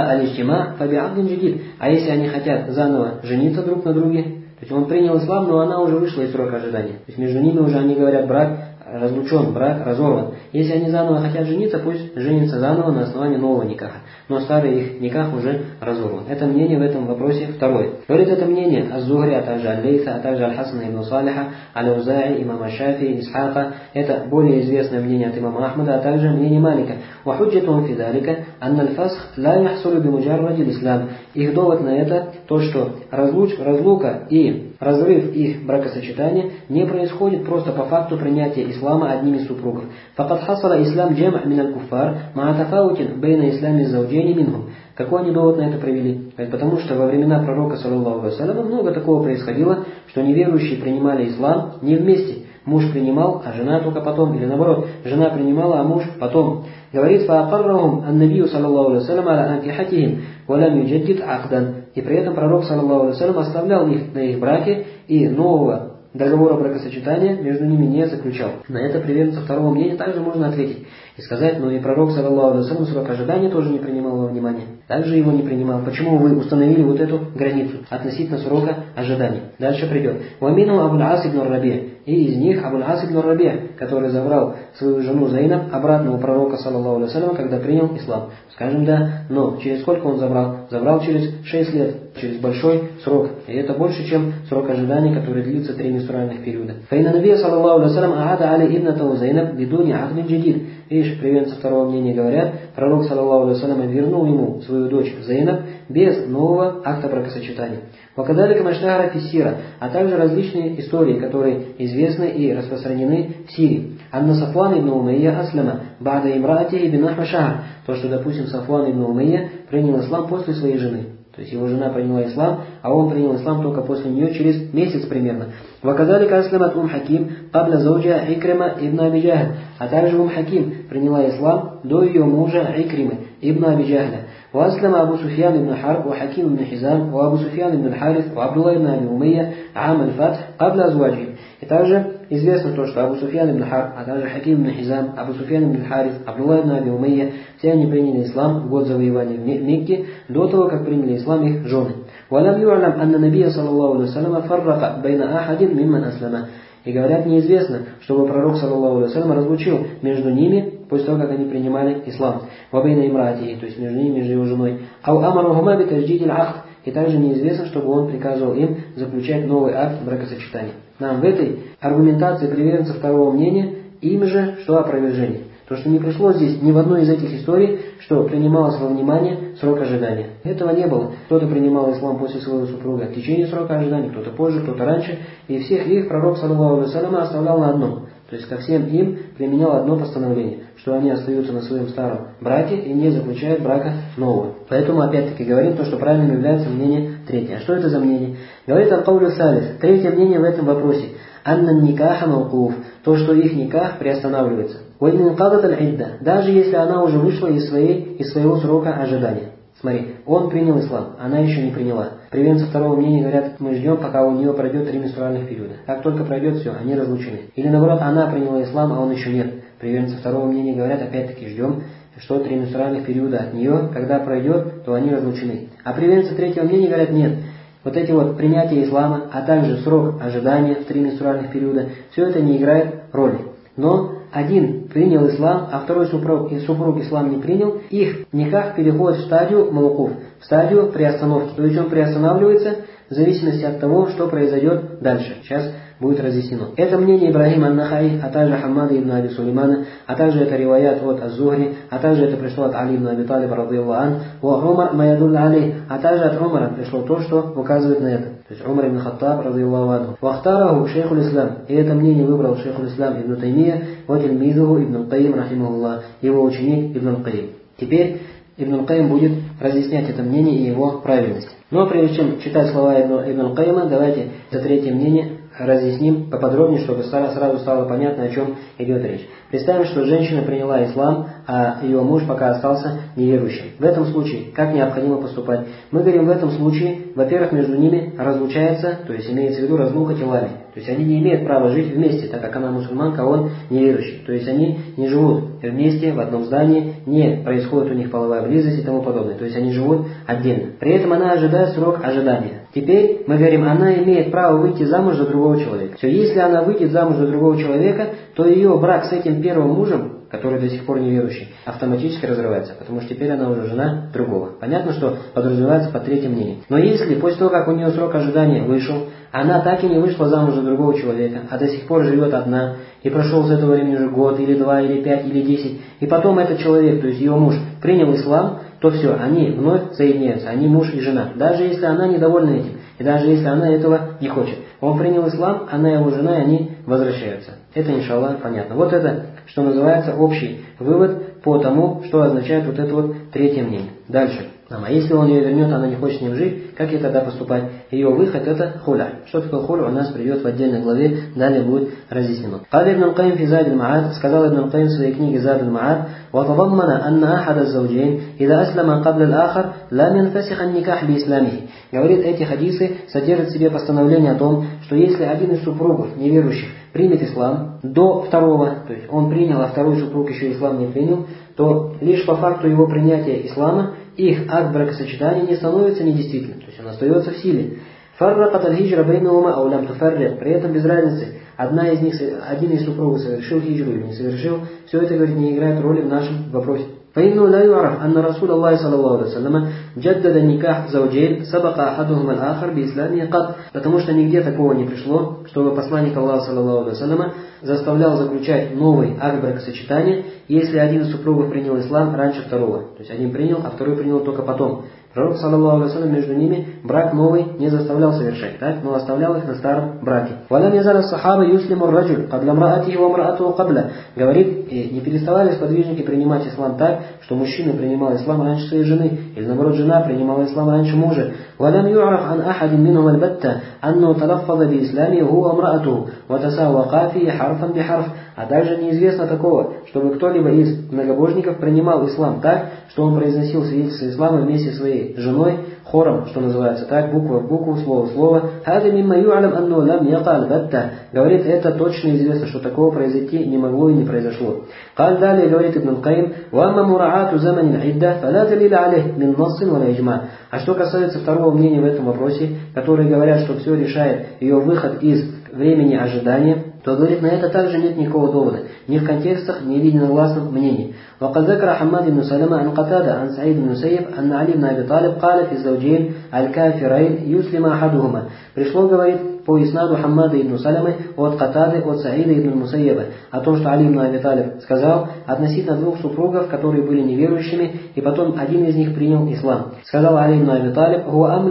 если они хотят заново жениться друг на друге, то есть он принял ислам, но она уже вышла из срока ожидания. То есть между ними уже они говорят, брак разлучен, брак разорван. Если они заново хотят жениться, пусть женятся заново на основании нового никаха. Но старый их никах уже разорван. Это мнение в этом вопросе второе. Говорит это мнение Аз-Зухри, а также Аль-Лейса, а также Аль-Хасана ибн Салиха, Аль-Аузаи, имама Шафи, Исхака. Это более известное мнение от имама Ахмада, а также мнение Малика. وحجتهم في ذلك أن الفسخ لا يحصل بمجرد الإسلام. Их довод на это то, что разлука и разрыв их бракосочетания не происходит просто по факту принятия ислама одним из супругов. فقد حصل إسلام جمع من الكفار مع تفاوت بين إسلام الزوجين منهم. Какой они довод на это привели? Потому что во времена пророка, саллаллаху алейхи ва саллям, много такого происходило, что неверующие принимали ислам не вместе. Муж принимал, а жена только потом. Или наоборот, жена принимала, а муж потом. Говорит, فَأَقَرَّهُمْ النَّبِيُّ саллаллаху алейхи ва саллям عَلَى أَنْكِحَتِهِمْ وَلَمْ يُجَدِّدْ عَقْدًا. И при этом пророк, саллаллаху алейхи ва саллям, оставлял их на их браке и нового договора бракосочетания между ними не заключал. На это приверженцев второго мнения также можно ответить и сказать, но и пророк, саллаллаху алейхи ва саллям, срок ожидания тоже не принимал во внимание. Также его не принимал. Почему вы установили вот эту границу относительно срока ожидания? Дальше придет. وَمِنْهُ أَبُو الْعَاصِ بْنُ الرَّبِيعِ. И из них Абу аль-Ас ибн Раби'а, который забрал свою жену Зейнаб обратно у пророка, саллаллаху алейхи ва саллям, когда принял ислам. Скажем, да, но через сколько он забрал? Забрал через 6 лет, через большой срок. И это больше, чем срок ожидания, который длится 3 менструальных периода. فَإِنَّ النَّبِيَّ саллаллаху алейхи ва саллям أَعَادَ عَلَى ابْنَتَهُ زَيْنَبْ بِدُونِ عَقْدٍ جَدِيدٍ. Видишь, приверженцы второго мнения говорят, пророк, саллаллаху алейхи ва саллям, вернул ему свою дочь Зейнаб без нового акта бракосочетания. وَكَذَلِكَ مَشْتَهَرَ فِي السِّيرَةِ. А также различные истории, которые известны и распространены в Сирии. Анна Сафван ибн Умейя аслама ба'да имраатихи бинахва шахр. То, что, допустим, Сафван ибн Умейя принял ислам после своей жены. То То есть его жена приняла ислам, а он принял ислам только после нее через месяц примерно. وَكَذَلِكَ أَسْلَمَتْ Хаким قَبْلَ زَوْجِهَا Икрима ибн Аби Джахль. А также Хаким приняла ислам до ее мужа Икримы ибн Аби Джахля. وأسلم أبو سفيان بن حرب وحكيم بن حزام وأبو سفيان بن الحارث وعبد الله بن أبي أمية عام الفتح قبل أزواجهم. И также известно то, что Абу Суфьян ибн Харб, а также Хаким ибн Хизам, Абу Суфьян ибн Харис, Абдулла ибн Аби Умейя, все они приняли ислам в год завоевания в Мекке, до того, как приняли ислам их жены. وَلَمْ يُعْلَمْ أَنَّ النَّبِيَّ صلى الله عليه وسلم فرق بين أحد ممن أسلم. И говорят, неизвестно, чтобы пророк, саллаллаху алейхи ва саллям, разлучил между ними, после того, как они принимали ислам. Вабейна имратихи, то есть между ними, между его женой. Ау амарухума би тадждидиль ахд. И также неизвестно, чтобы он приказывал им заключать новый акт бракосочетания. Нам в этой аргументации приверженцев второго мнения, им же, что опровержение. То, что не пришло здесь ни в одной из этих историй, что принималось во внимание срок ожидания. Этого не было. Кто-то принимал ислам после своего супруга в течение срока ожидания, кто-то позже, кто-то раньше. И всех их пророк, саллаллаху алейхи ва саллям, оставлял на одном. То есть ко всем им применял одно постановление, что они остаются на своем старом браке и не заключают брака нового. Поэтому опять-таки говорим то, что правильным является мнение третье. А что это за мнение? Говорит аль-Каулю Салис. Третье мнение в этом вопросе. Анна никаха мауқуф. То, что их никах приостанавливается. Даже если она уже вышла из своего срока ожидания. Смотри, он принял ислам, она еще не приняла. Приверженцы второго мнения говорят, мы ждем, пока у нее пройдет 3 менструальных периода. Как только пройдет, все, они разлучены. Или наоборот, она приняла ислам, а он еще нет. Приверженцы второго мнения говорят, опять-таки ждем, что 3 менструальных периода от нее, когда пройдет, то они разлучены. А приверженцы третьего мнения говорят, нет. Вот эти вот принятия ислама, а также срок ожидания в 3 менструальных периода, все это не играет роли. Но один принял ислам, а второй супруг ислам не принял, их никах переходит в стадию мауқуф, в стадию приостановки. То есть он приостанавливается в зависимости от того, что произойдет дальше. Сейчас будет разъяснено. Это мнение Ибрахима ан-Нахаи, а также Хаммада ибн Аби Сулеймана, а также это риваят от Az-Зухри, а также это пришло от Али ибн Аби Талиб, радийаллаху ан, ва Умар маядуль алей, а также от Умара пришло то, что указывает на это. То есть Умар ибн Хаттаб, радийаллаху анху. Вахтараху шейхуль ислам, и это мнение выбрал шейхуль ислам ибн Таймия, ва тильмизуху ибн Аль-Каим, рахимахуллах, его ученик ибн Аль-Каим. Теперь Ибн Аль-Каим будет разъяснять это мнение и его правильность. Но прежде чем читать слова Ибн Аль-Каима, давайте это третье мнение разъясним поподробнее, чтобы сразу стало понятно, о чем идет речь. Представим, что женщина приняла ислам, а ее муж пока остался неверующим. В этом случае, как необходимо поступать? Мы говорим, в этом случае, во-первых, между ними разлучается, то есть имеется в виду разлука телами. То есть они не имеют права жить вместе, так как она мусульманка, а он неверующий. То есть они не живут вместе в одном здании, не происходит у них половая близость и тому подобное. То есть они живут отдельно. При этом она ожидает срок ожидания. Теперь мы говорим, она имеет право выйти замуж за другого человека. Все, если она выйдет замуж за другого человека, то ее брак с этим первым мужем, который до сих пор неверующий, автоматически разрывается, потому что теперь она уже жена другого. Понятно, что подразумевается под третьим мнением. Но если после того, как у нее срок ожидания вышел, она так и не вышла замуж за другого человека, а до сих пор живет одна, и прошел с этого времени уже год, или 2, или 5, или 10, и потом этот человек, то есть ее муж, принял ислам, то все, они вновь соединяются, они муж и жена, даже если она недовольна этим, и даже если она этого не хочет. Он принял ислам, она его жена, и они возвращаются. Это, иншаллах, понятно. Вот это, что называется, общий вывод по тому, что означает вот это вот третье мнение. Дальше. А если он ее вернет, она не хочет с ним жить, как ей тогда поступать? Ее выход это хуля. Что такое хуля, у нас придет в отдельной главе, далее будет разъяснено. Кали ибн Аль-Каим фи Зад аль-Ма'ад, сказал ибн Аль-Каим в своей книге Зад аль-Ма'ад, وَتَضَمَّنَ أَنَّ أَحَدَ الزَّوْجَيْنِ إِذَا أَسْلَمَ قَبْلَ الْآخَرَ لَمْ يَنْفَسِخَ النِّكَاحُ بِإِسْلَامِهِ. Говорит, эти хадисы содержат в себе постановление о том, что если один из супругов неверующих примет ислам до второго, то есть он принял, а второй супруг еще ислам не принял, то лишь по факту его принятия ислама их акт бракосочетания не становится недействительным, то есть он остается в силе. Фарракат аль-хиджра бейнахума ау лям туфаррик. При этом без разницы, один из супругов совершил хиджру или не совершил, все это, говорит, не играет роли в нашем вопросе. فإنه لا يعرف أن رسول الله صلى الله عليه وسلم جدد نكاح زوجين سبق أحدهما الآخر بإسلامه قط. Потому что нигде такого не пришло, чтобы посланник Аллаха саллаллаху алейхи ва саллям заставлял заключать новый акт бракосочетания, если один из супругов принял ислам раньше второго. То есть один принял, а второй принял только потом. Пророк, саллаллаху алейхи ва саллям, между ними брак новый не заставлял совершать, так, но оставлял их на старом браке. «Валям язаль ас-сахаба юслиму ар-раджуль кабля мраатихи ва мраатуху кабля». Говорит, и не переставали сподвижники принимать ислам так, что мужчина принимал ислам раньше своей жены, или наоборот, жена принимала ислам раньше мужа. «Валям ю'раф ан ахадин минхум аль-батта анну талаффаза би ислами хуа мраатуху ва тасаввака фи харфан би харф». А также неизвестно такого, чтобы кто-либо из многобожников принимал ислам так, что он произносил свидетельство ислама вместе со своей женой, хором, что называется, так, буква в букву, слово в слово. Говорит, это точно известно, что такого произойти не могло и не произошло. Далее говорит Ибн Аль-Каим, а что касается второго мнения в этом вопросе, которые говорят, что все решает ее выход из времени ожидания, то, говорит, на это также нет никакого довода, ни в контекстах, ни в единогласном мнении. وقد ذكر حماد بن سلمة عن قتادة عن سعيد بن المسيب أن علي بن أبي طالب قال في الزوجين الكافرين يسلم أحدهما. Пришло, говорит, по иснаду Хаммада ибн Салямы от Катады, от Саида ибн Мусайяба, о том, что Али ибн Аби Талиб сказал относительно двух супругов, которые были неверующими, и потом один из них принял ислам. Сказал Али ибн Аби Талиб: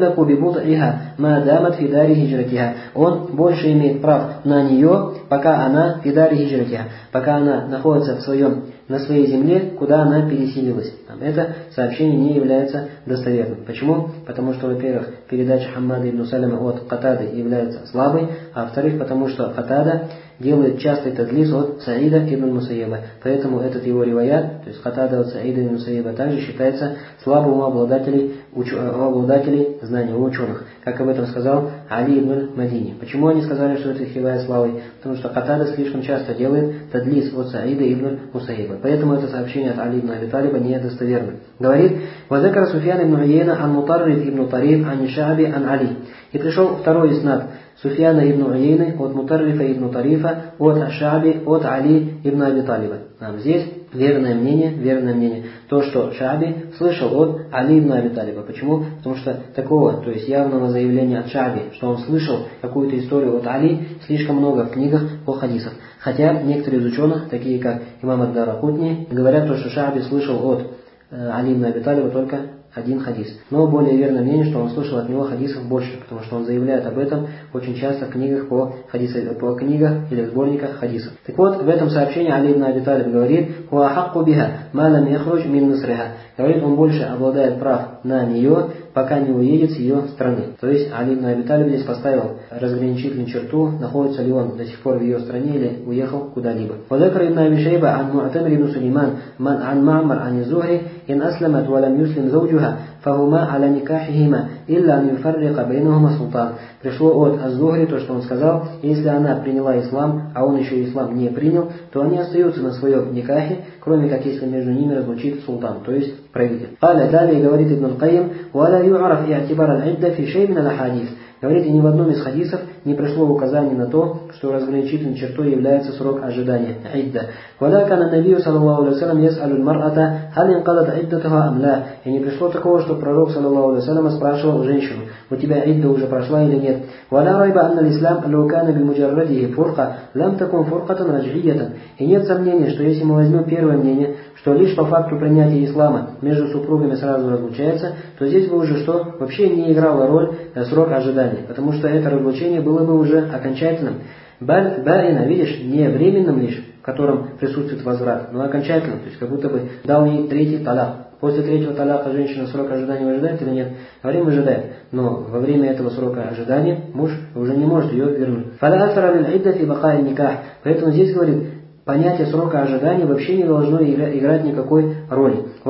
он больше имеет прав на нее, пока она фидари хиджратиха, пока она находится на своей земле, куда она переселилась. Это сообщение не является достоверным. Почему? Потому что, во-первых, передача Хаммада ибн Саляма от Катады является слабой, а во-вторых, потому что Катада делает частый тадлис от Саида ибн Мусайяба. Поэтому этот его риваят, то есть Катада от Саида ибн Мусайяба, также считается слабым у обладателей знаний, у ученых, как об этом сказал Али ибн Мадини. Почему они сказали, что это их риваят слабый? Потому что Катада слишком часто делает тадлис от Саида ибн Мусайяба. Поэтому это сообщение от Али ибн Аби Талиба недостоверно. Говорит: «Вазакара Суфьян ибн Уейна ан Мутарриф ибн Тариф ан Шааби ан Али». И пришел второй иснад Суфьяна ибн Уейны от Мутаррифа ибн Тарифа от Шааби от Али ибн Аби Талиба. Здесь верное мнение, то, что Шааби слышал от Али ибн Аби Талиба. Почему? Потому что такого, то есть явного заявления от Шааби, что он слышал какую-то историю от Али, слишком много в книгах по хадисах. Хотя некоторые из ученых, такие как имам ад-Даракутни, говорят, что Шааби слышал от Али ибн Аби Талиба только один хадис. Но более верное мнение, что он слышал от него хадисов больше, потому что он заявляет об этом очень часто в книгах по книгах или в сборниках хадисов. Так вот, в этом сообщении Али ибн Аби Талиб говорит: говорит, он больше обладает прав на нее, пока не уедет с ее страны. То есть Али ибн Аби Талиб здесь поставил разграничительную черту, находится ли он до сих пор в ее стране или уехал куда-либо. وذكر ابن أبي شيبة عن معتمر بن سليمان عن معمر عن الزهري إن أسلمت ولم يسلم زوجها فهما على نكاحهما إلا أن يفرق بينهما سلطان. Пришло от Az-Zuhri то, что он сказал: если она приняла ислам, а он еще ислам не принял, то они остаются на своем никахе, кроме как если между ними разлучит султан, то есть правитель. Далее говорит Ибн Аль-Каим: ولا يعرف اعتبار العدة في شيء من الأحاديث. Говорит, и ни в одном из хадисов не пришло указание на то, что разграничительной чертой является срок ожидания, идда. И не пришло такого, что пророк, саллаллаху алейхи ва саллям, спрашивал женщину: у тебя идда уже прошла или нет? И нет сомнения, что если мы возьмем первое мнение, что лишь по факту принятия ислама между супругами сразу разлучается, то здесь бы уже что? Вообще не играло роль срок ожидания, потому что это разлучение было бы уже окончательным. Барина, видишь, не временным лишь, в котором присутствует возврат, но окончательным, то есть как будто бы дал ей третий талак. После третьего таляка женщина срок ожидания ожидает или нет? Говорим, ожидает. Но во время этого срока ожидания муж уже не может ее вернуть. Поэтому здесь говорит, понятие срока ожидания вообще не должно играть никакой роли. Но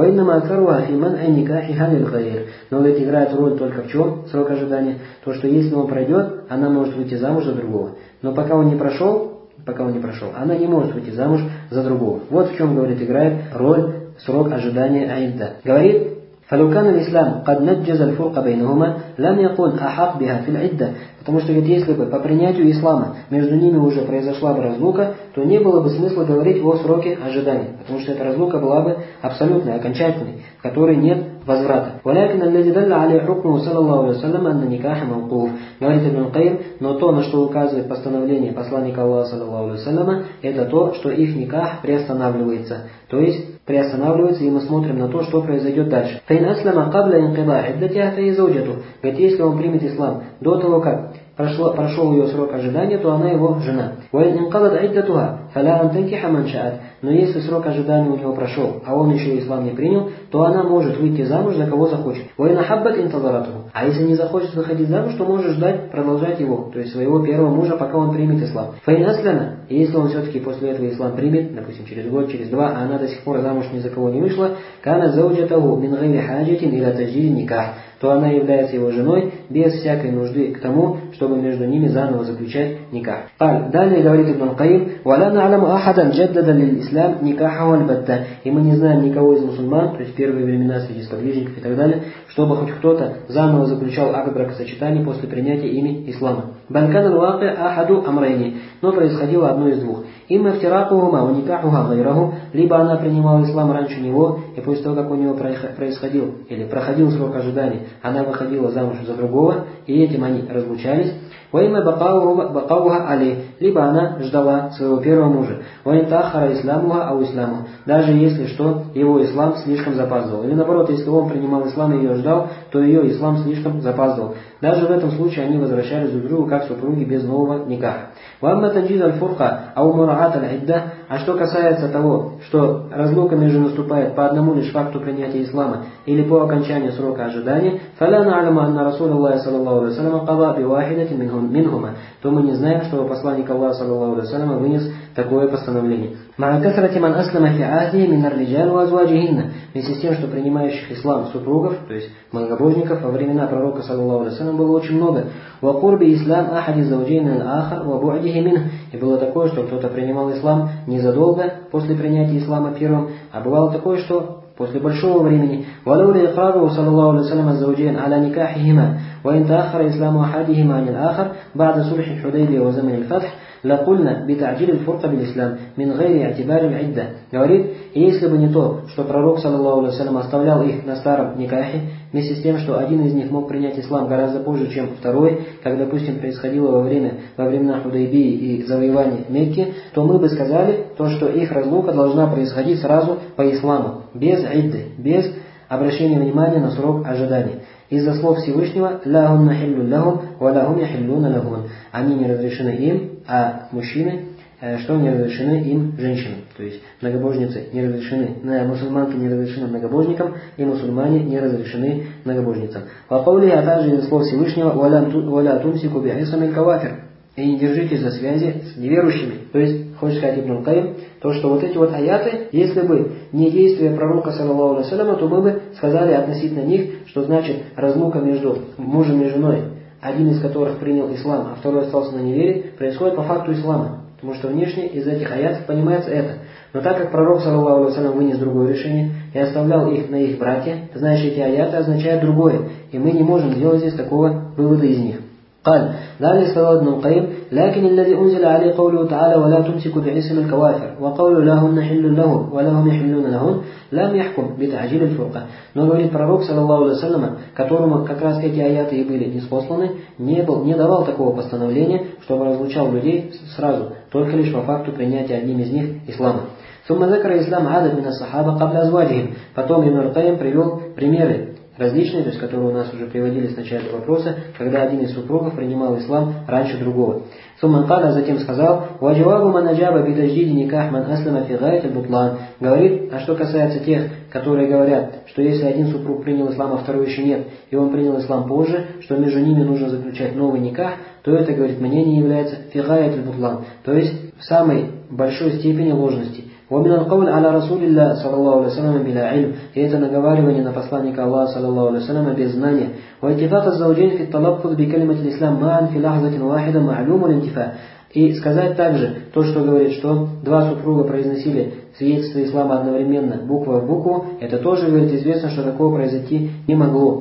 это играет роль только в чем срок ожидания? То, что если он пройдет, она может выйти замуж за другого. Но пока он не прошел, она не может выйти замуж за другого. Вот в чем, говорит, играет роль срок ожидания аидда. Говорит: потому Потому что, говорит, если бы по принятию ислама между ними уже произошла бы разлука, то не было бы смысла говорить о сроке ожидания, потому что эта разлука была бы абсолютной, окончательной, в которой нет возврата. Говорит Ибн Каим, но то, на что указывает постановление посланника Аллаха саллаллаху алейхи вассаляма, это то, что их никах приостанавливается. То есть приостанавливается, и мы смотрим на то, что произойдет дальше. Говорит, если он примет ислам до того, как прошел ее срок ожидания, то она его жена. Но если срок ожидания у него прошел, а он еще ислам не принял, то она может выйти замуж за кого захочет. А если не захочет выходить замуж, то может ждать, продолжать его, то есть своего первого мужа, пока он примет ислам. И если он все-таки после этого ислам примет, допустим, через год, через два, а она до сих пор замуж ни за кого не вышла, то она является его женой без всякой нужды к тому, чтобы между ними заново заключать никах. Далее говорит Ибн Каим, и мы не знаем никого из мусульман, то есть в первые времена среди сподвижников и так далее, чтобы хоть кто-то заново заключал акт бракосочетания после принятия ими ислама. Но происходило одно из двух. Либо она принимала ислам раньше него, и после того, как у него происходил или проходил срок ожидания, она выходила замуж за другого, и этим они разлучались. Либо она ждала своего первого мужа. Даже если что, его ислам слишком запаздывал. Или наоборот, если он принимал ислам и ее ждал, то ее ислам слишком запаздывал. Даже в этом случае они возвращались друг к другу как супруги без нового никаха. А что касается того, что разлука между наступает по одному лишь факту принятия ислама или по окончанию срока ожидания, то мы не знаем, что посланник Аллаха саллаллаху алейхи вассаляма вынес такое постановление. Вместе с тем, что принимающих ислам супругов, то есть многобожников, во времена пророка саллаллаху алейхи вассаляма было очень много. И было такое, что кто-то принимал ислам незадолго после принятия ислама первым, а бывало такое, что после большого времени. Говорит, если бы не то, что пророк саллаллаху алейхи вассалям оставлял их на старом никахе, вместе с тем, что один из них мог принять ислам гораздо позже, чем второй, как, допустим, происходило во времена Худайбии и завоевания Мекки, то мы бы сказали, то, что их разлука должна происходить сразу по исламу, без идды, без обращения внимания на срок ожидания. Из-за слов Всевышнего они не разрешены им, а мужчины, что не разрешены им женщинам. То есть многобожницы не разрешены, мусульманки не разрешены многобожникам, и мусульмане не разрешены многобожницам. А также из-за слов Всевышнего и не держитесь за связи с неверующими. То есть, хочет сказать Ибн Каим, то, что вот эти вот аяты, если бы не действия пророка саллаллаху алейхи вассаляма, то мы бы сказали относительно них, что значит разлука между мужем и женой, один из которых принял ислам, а второй остался на невере, происходит по факту ислама. Потому что внешне из этих аятов понимается это. Но так как пророк саллаллаху алейхи вассалям вынес другое решение и оставлял их на их браке, знаешь, эти аяты означают другое, и мы не можем сделать здесь такого вывода из них. Далее сказал Ибн Каим, لكن الذي أنزل عليه قوله تعالى ولا تمسكوا بعصم الكوافر وقوله لهن حل لهم ولهم يحلون لهن لم يحكم بتعجيل الفرقة. Но говорит пророк саллаллаху алейхи вассалям, которому как раз эти аяты и были ниспосланы, не давал такого постановления, чтобы разлучал людей сразу, только лишь по факту принятия одним из них ислама. ثم ذكر إسلام عدد من الصحابة قبل أزواجهم. Потом Ибн Каим привел примеры различные, то есть которые у нас уже приводились в начале вопроса, когда один из супругов принимал ислам раньше другого. Затем сказал, говорит, а что касается тех, которые говорят, что если один супруг принял ислам, а второй еще нет, и он принял ислам позже, что между ними нужно заключать новый никах, то это, говорит, мнение является фигайат аль-бутлан, то есть в самой большой степени ложности. ومن القول على رسول الله صلى الله عليه وسلم بلا علم, и это наговаривание на посланника Аллаха саллаллаху алейхи вассаляма без знания. واتفاق الزوجين في التلفظ بكلمة الإسلام معا في لحظة واحدة معلوم الانتفاع. И сказать также то, что говорит, что два супруга произносили свидетельство ислама одновременно, буква в букву, это тоже, говорит, известно, что такого произойти не могло.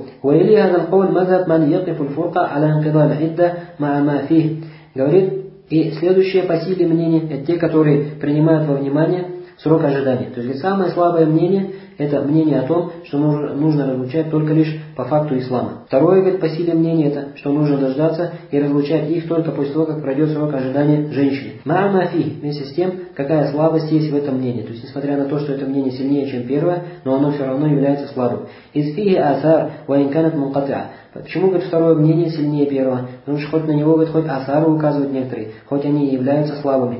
Говорит, и следующее по силе мнение, это те, которые принимают во внимание срок ожидания. То есть самое слабое мнение, это мнение о том, что нужно разлучать только лишь по факту ислама. Второе, говорит, по силе мнение, это что нужно дождаться и разлучать их только после того, как пройдет срок ожидания женщины. Ма'амафи, вместе с тем, какая слабость есть в этом мнении. То есть, несмотря на то, что это мнение сильнее, чем первое, но оно все равно является слабым. Изфихи асар ваинканат мункатиа. Почему, говорит, второе мнение сильнее первого? Потому что хоть на него, говорит, хоть асары указывают некоторые, хоть они и являются слабыми.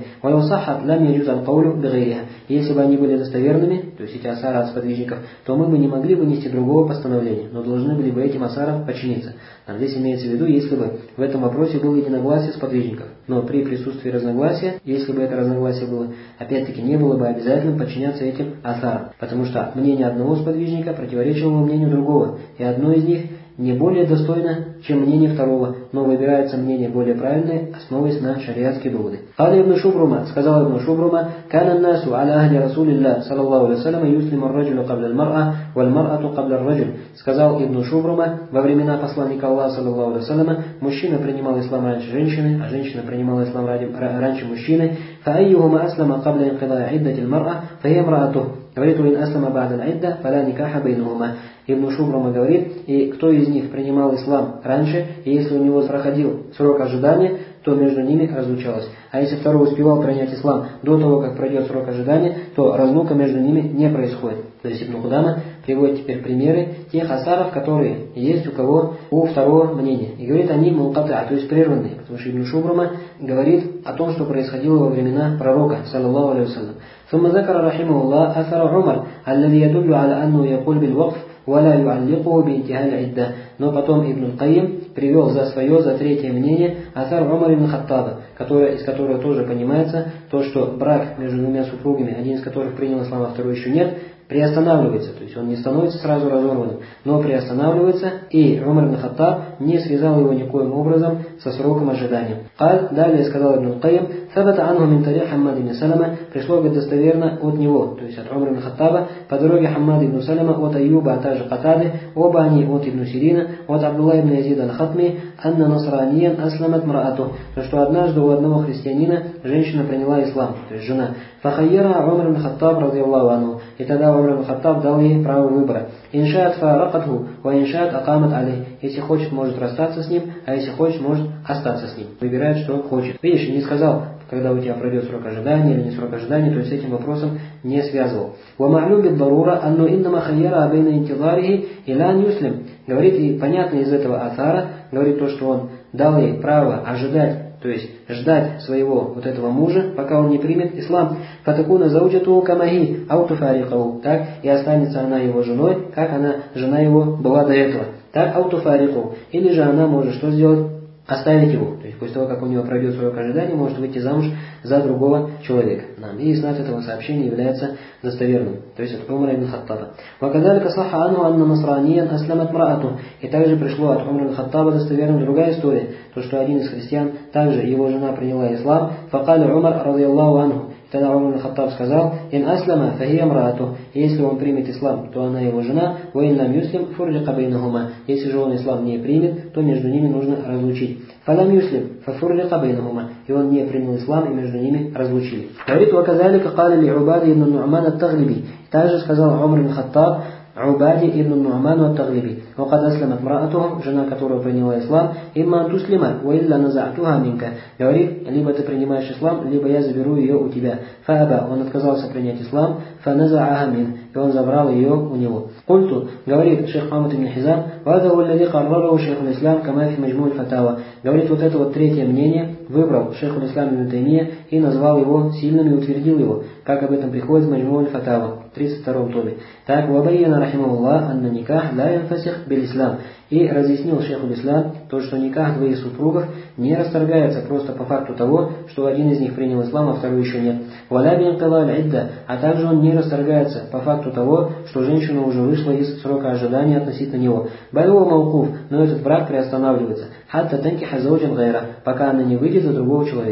Если бы они были достоверными, то есть эти асары от сподвижников, то мы бы не могли вынести другого постановления, но должны были бы этим асарам подчиниться. А здесь имеется в виду, если бы в этом вопросе было единогласие сподвижников. Но при присутствии разногласия, если бы это разногласие было, опять-таки не было бы обязательным подчиняться этим асарам. Потому что мнение одного сподвижника противоречило мнению другого, и одно из них не более достойно, чем мнение второго, но выбирается мнение более правильное, основываясь на шариатские доводы. Каля ибн Шубрума, сказал ибн Шубрума, «Кана насу аля ахли Расулилля, саллаллаху алейхи вассалям, юслиму раджулю кабля аль-мар'а, валь-мар'ату кабля аль-раджуль». Сказал ибн Шубрума, во времена посланника Аллаха, саллаллаху алейхи вассалям, мужчина принимал ислам раньше женщины, а женщина принимала ислам раньше мужчины. «Фаайюхума аслама кабля инкида иддати аль-мар'а, фахия имраатух». Говорит, «Уин аслама ба'да аль-идда, фаля никаха бейнухума». Ибн Шубрума говорит, и кто из них принимал ислам раньше, и если у него проходил срок ожидания, то между ними разлучалось. А если второй успевал принять ислам до того, как пройдет срок ожидания, то разлука между ними не происходит. То есть Ибн Худама приводит теперь примеры тех асаров, которые есть у кого у второго мнения. И говорит, они мункатиа, то есть прерванные. Потому что Ибн Шубрума говорит о том, что происходило во времена пророка, саллаллаху алейхи вассалям. ثم ذكر رحمه الله أثر عمر الذي يدل على أنه يقول بالوقف ولا يعلقه بانتهاء العدة. Но потом Ибн Аль-Кайим привел за третье мнение асар Умар ибн Хаттаба, из которого тоже понимается то, что брак между двумя супругами, один из которых принял ислам, а второй еще нет, приостанавливается, то есть он не становится сразу разорванным, но приостанавливается, и Умар ибн Хаттаб не связал его никоим образом со сроком ожидания. Далее сказал Ибн Аль-Кайим, «Сабата анху мин тарих Хаммад ибн Салама», пришло, говорит, достоверно от него, то есть от Умара ибн Хаттаба, по дороге Хаммад ибн Салама, от Аюба, а также Катады, оба они от Ибн Сирина, от Абдулла ибн Язида аль-Хатми, анна насраниен асламат мраату, то что однажды у одного христианина женщина приняла ислам, то есть жена. Фахайяра Умар ибн Хаттаб радийаллаху анху, и тогда Умар ибн Хаттаб дал ей право выбора. Иншаат фаракатху, ва иншаат акамат алей. Если хочет, может расстаться с ним, а если хочет, может остаться с ним. Выбирает, что хочет. Видишь, не сказал, когда у тебя пройдет срок ожидания или не срок ожидания, то есть с этим вопросом не связывал. وَمَعْلُومْ بِالضَّرُورَةِ أَنَّهُ إِنَّمَا خَيَّرَ بَيْنَ إِنْتِظَارِهِ إِلَى أَنْ يُسْلِمْ. Говорит, и понятно из этого асара, говорит то, что он дал ей право ожидать, то есть ждать своего вот этого мужа, пока он не примет ислам. «Фатакуна заучату камахи аутуфарикау». Так, и останется она его женой, как она, жена его, была до этого. Так, аутуфарикау. Или же она может что сделать? Оставить его. То есть после того, как у него пройдет срок ожидания, может выйти замуж за другого человека. И иснад этого сообщения является достоверным. То есть от Умара ибн Хаттаба. وَكَذَلِكَ صَحَّ عَنْهُ أَنَّ نَصْرَانِيًّا أَسْلَمَتْ مْرَأَتُهُ. И также пришло от Умара ибн Хаттаба достоверным другая история. То, что один из христиан, также его жена приняла ислам. فَقَالَ عُمَرْ رَضِيَ اللَّهُ عَنْهُ. Тогда Умар ибн Хаттаб сказал, «Ин аслама фахия мраату». Если он примет ислам, то она его жена. «Ваин лам юслим фуррика бейнахума». Если же он ислам не примет, то между ними нужно разлучить. «Фалам юслим фафуррика бейнахума». И он не принял ислам, и между ними разлучили. Говорит, «Ваказалика кали ли Убади ибн Ну'ман ат-Таглиби». Также сказал Умар ибн Хаттаб Убади ибн Ну'ману ат-Таглиби. «Вакад аслямат мраатуху», жена которого приняла ислам, «Имма антуслима, ва илля наза'туха минка». Говорит, либо ты принимаешь ислам, либо я заберу ее у тебя. Фааба, он отказался принять ислам, фаназа'аха мин, и он забрал ее у него. Культу, говорит шейх Мухаммад ибн Хизам, «Вада валлади каррару шейх аль-Ислам, кама фи маджму аль-фатава». Говорит, вот это вот третье мнение выбрал шейх аль-Ислам ибн Таймия и назвал его сильным и утвердил его, как об этом приходит в маджму аль-фатава, в 32-м томе. Так, «Вабайяна рахимахуллах, анна никах ла янфасих бил-ислам». И разъяснил шейх аль-Ислам то, что никах двоих супругов не расторгается просто по факту того, что один из них принял ислам, а второй еще нет. «Валя бинкала аль-идда», а также он не расторгается по факту того, что женщина уже вышла из срока ожидания относительно него. «Балюа маукуф», но этот брак приостанавливается. «Хатта танкиха зауджан гайра», пока она не выйдет за другого человека.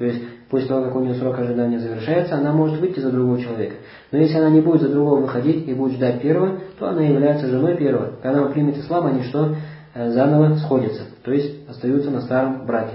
То есть, после того, как у нее срок ожидания завершается, она может выйти за другого человека. Но если она не будет за другого выходить и будет ждать первого, то она является женой первого. Когда он примет ислам, они что? Заново сходятся, то есть остаются на старом браке.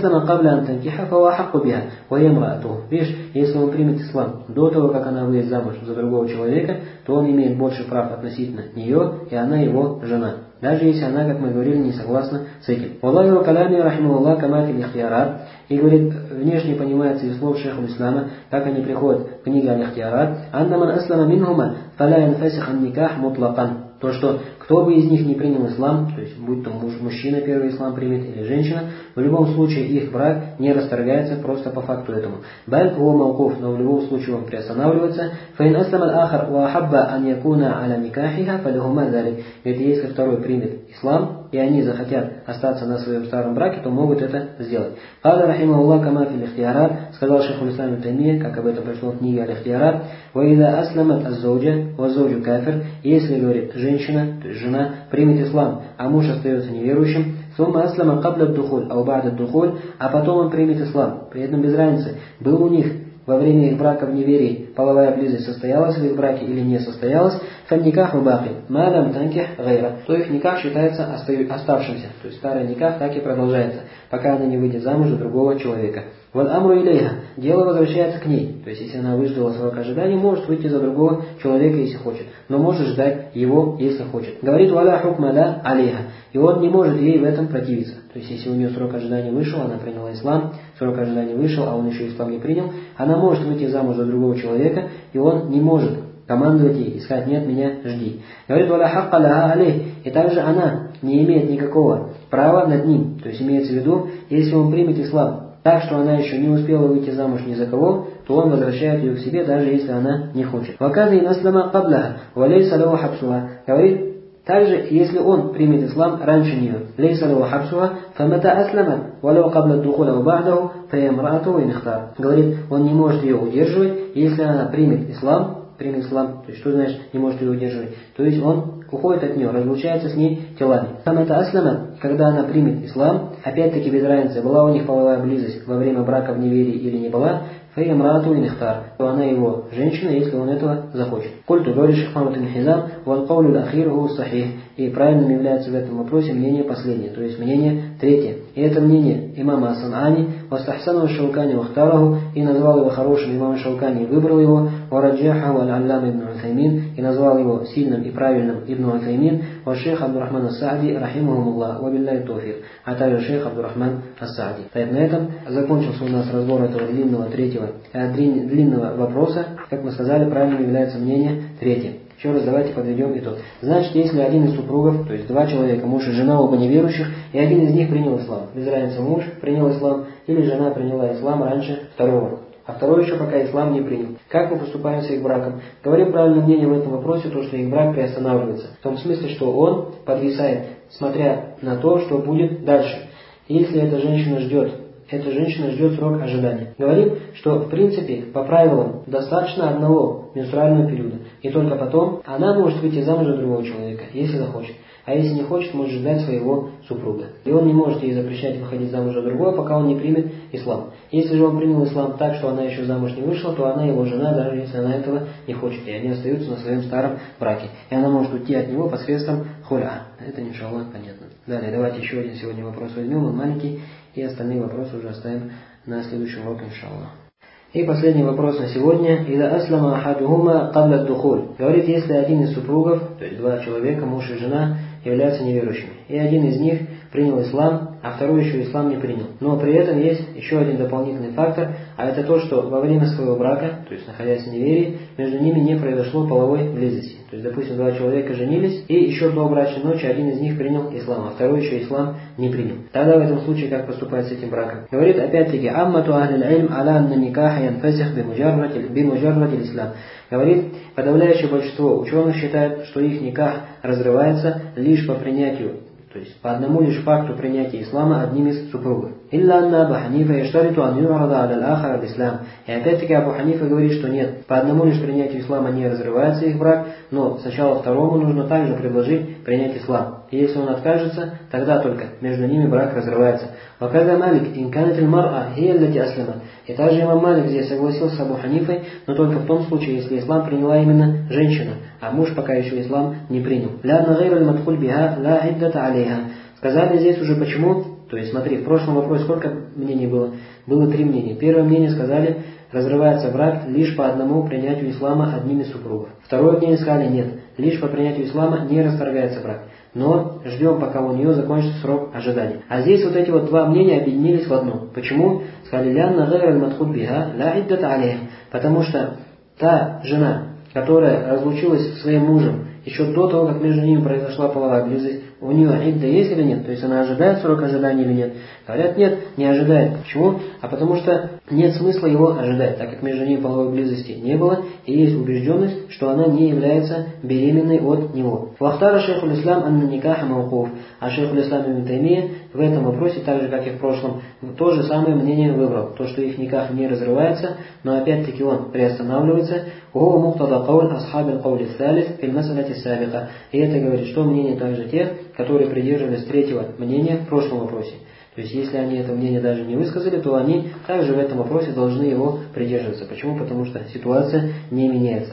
Видишь, если он примет ислам до того, как она выйдет замуж за другого человека, то он имеет больше прав относительно нее, и она его жена. Даже если она, как мы говорили, не согласна с этим. Аллаху калями рахимуллах камафиль ихтиярат. И говорит, внешне понимается из слов шейха ислама, как они приходят в книге аль-ихтиярат, аннаман аслама минхума фаля янфасих ан никах мутлакан. То, что кто бы из них не принял ислам, то есть будь то мужчина первый ислам примет или женщина, в любом случае их брак не расторгается просто по факту этому. Баль хуа маукуф, но в любом случае он приостанавливается. Фаин аслам аль-ахар ва ахабба ан якуна аля никахиха фалихума залик. Ведь если второй примет ислам, и они захотят остаться на своем старом браке, то могут это сделать. Каля рахимахуллах кама фил ихтиярат, сказал шейхуль ислам ибн Таймия, как об этом пришло в книге аль-ихтиярат, ва ида асламат аззауджа ва зауджу кафир, если, говорит, женщина, то есть жена, примет ислам, а муж остается неверующим, сумма аслама кабля духуль, ау ба'да духуль, а потом он примет ислам. При этом без разницы, был у них во время их брака в неверии половая близость состоялась в их браке или не состоялась, фанниках мубахи, мадам танких гайра, то их никах считается оставшимся, то есть старый никах так и продолжается, пока она не выйдет замуж за другого человека. Вот амру илейха, дело возвращается к ней, то есть если она выждала срок ожидания, может выйти за другого человека, если хочет, но может ждать его, если хочет. Говорит валя хукма ла алейха, и он не может ей в этом противиться. То есть если у нее срок ожидания вышел, она приняла ислам, срок ожидания вышел, а он еще ислам не принял, она может выйти замуж за другого человека, и он не может командовать ей, искать нет, меня жди. Говорит валя хакка ла алейх, и также она не имеет никакого права над ним, то есть имеется в виду, если он примет ислам, так что она еще не успела выйти замуж ни за кого, то он возвращает ее к себе, даже если она не хочет. Ваказа и наслама кабляха, валейса лаву хабсуха. Говорит, также, если он примет ислам раньше нее, лейса лаву хабсуха, фамата аслама, валау кабля духула ба'даху, фаямраату инхтар. Говорит, он не может ее удерживать, если она примет ислам, то есть что значит не может ее удерживать? То есть он уходит от нее, разлучается с ней телами. Фамата аслама, когда она примет ислам, опять-таки без разницы, была у них половая близость во время брака в неверии или не была, фаямраату инхтар, то она его женщина, если он этого захочет. Культу, говорит шейх Мухаммад ибн Хизам, вал каулю ал-ахир ху сахих, и правильным является в этом вопросе мнение последнее, то есть мнение третье. И это мнение имама Ас-Сан'ани, вастахсану Шаукани вахтараху, и назвал его хорошим имам Шаукани, и выбрал его, вараджаху аль-аллам ибн Утаймин, и назвал его сильным и правильным ибн Утаймин, ва шейх Абдурахман Ас-Саади, рахимахумуллах, ва биллахи тауфик, а также шейх Абдурахман Ас-Саади. На этом закончился у нас разбор этого длинного вопроса. Как мы сказали, правильным является мнение третье. Еще раз давайте подведем итог. Значит, если один из супругов, то есть два человека, муж и жена, оба неверующих, и один из них принял ислам, без разницы, муж принял ислам или жена приняла ислам раньше второго, а второй еще пока ислам не принял. Как мы поступаем с их браком? Говорим правильное мнение в этом вопросе, то, что их брак приостанавливается. В том смысле, что он подвисает, смотря на то, что будет дальше. И если эта женщина ждет срок ожидания. Говорим, что в принципе, по правилам, достаточно одного менструального периода. И только потом она может выйти замуж за другого человека, если захочет. А если не хочет, может ждать своего супруга. И он не может ей запрещать выходить замуж за другого, пока он не примет ислам. Если же он принял ислам так, что она еще замуж не вышла, то она его жена, даже если она этого не хочет. И они остаются на своем старом браке. И она может уйти от него посредством хуля. Это, иншаллах, понятно. Далее, давайте еще один сегодня вопрос возьмем, он маленький. И остальные вопросы уже оставим на следующем уроке, иншаллах. И последний вопрос на сегодня. «Ида аслама ахадухума кабля духуль». Говорит, если один из супругов, то есть два человека, муж и жена, являются неверующими, и один из них принял ислам, а второй еще ислам не принял. Но при этом есть еще один дополнительный фактор, а это то, что во время своего брака, то есть находясь в неверии, между ними не произошло половой близости. То есть, допустим, два человека женились, и еще до брачной ночи один из них принял ислам, а второй еще ислам не принял. Тогда в этом случае как поступать с этим браком? Говорит опять-таки, «Аммату ахлил илм аля анна никаха янфасих бимуджарради ислам». Говорит, подавляющее большинство ученых считает, что их никах разрывается лишь по принятию, то есть по одному лишь факту принятия ислама одним из супругов. «Илля анна Абу Ханифа яштариту ан юрада аля ал-ахар аль-ислам». И опять-таки Абу Ханифа говорит, что нет, по одному лишь принятию ислама не разрывается их брак, но сначала второму нужно также предложить принять ислам. и если он откажется, тогда только между ними брак разрывается. Вакада Малик, инканатиль мар'а, хияллати аслама. И также имам Малик здесь согласился с Абу Ханифой, но только в том случае, если ислам приняла именно женщина, а муж пока еще ислам не принял. Лянна гайраль мадхуль биха ла иддата алейха. Сказали здесь уже почему. То есть смотри, в прошлом вопросе сколько мнений было? Было 3 мнения. Первое мнение сказали, разрывается брак лишь по одному принятию ислама одним из супругов. Второе мнение сказали, нет, лишь по принятию ислама не расторгается брак. Но ждем, пока у нее закончится срок ожидания. А здесь вот эти вот 2 мнения объединились в одно. Почему? Сказали, лянна гайраль мадхуль биха ла иддата алейха. Потому что та жена, которая разлучилась со своим мужем еще до того, как между ними произошла половая близость, у нее идда есть или нет? То есть она ожидает срок ожидания или нет? Говорят, нет, не ожидает. Почему? А потому что нет смысла его ожидать, так как между ними половой близости не было, и есть убежденность, что она не является беременной от него. Вахтара шейхуль ислам анна никаха маукуф. А шейхуль ислам ибн Таймия в этом вопросе, так же как и в прошлом, то же самое мнение выбрал. То, что их никах не разрывается, но опять-таки он приостанавливается. وهو مقتضى قول أصحاب القول الثالث في المسألة السابقة. И это говорит, что мнение также тех, которые придерживались третьего мнения в прошлом вопросе. То есть, если они это мнение даже не высказали, то они также в этом вопросе должны его придерживаться. Почему? Потому что ситуация не меняется.